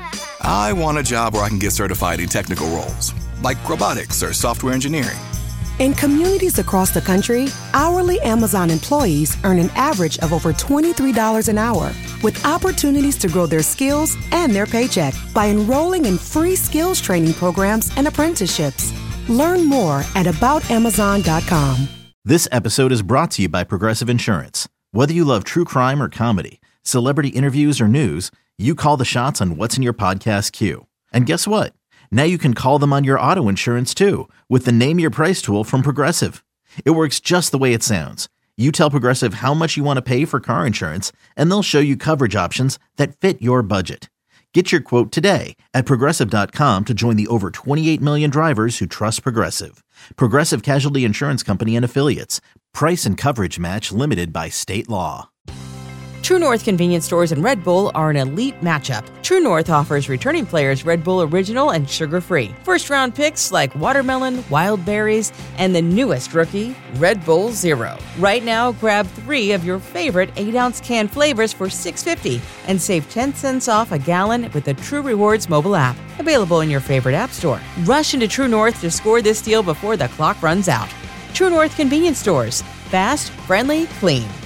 I want a job where I can get certified in technical roles, like robotics or software engineering. In communities across the country, hourly Amazon employees earn an average of over $23 an hour, with opportunities to grow their skills and their paycheck by enrolling in free skills training programs and apprenticeships. Learn more at aboutamazon.com. This episode is brought to you by Progressive Insurance. Whether you love true crime or comedy, celebrity interviews or news, you call the shots on what's in your podcast queue. And guess what? Now you can call them on your auto insurance too with the Name Your Price tool from Progressive. It works just the way it sounds. You tell Progressive how much you want to pay for car insurance, and they'll show you coverage options that fit your budget. Get your quote today at Progressive.com to join the over 28 million drivers who trust Progressive. Progressive Casualty Insurance Company and Affiliates. Price and coverage match limited by state law. True North convenience stores and Red Bull are an elite matchup. True North offers returning players Red Bull Original and sugar-free. First-round picks like watermelon, wild berries, and the newest rookie, Red Bull Zero. Right now, grab 3 of your favorite 8-ounce can flavors for $6.50 and save 10 cents off a gallon with the True Rewards mobile app. Available in your favorite app store. Rush into True North to score this deal before the clock runs out. True North convenience stores. Fast, friendly, clean.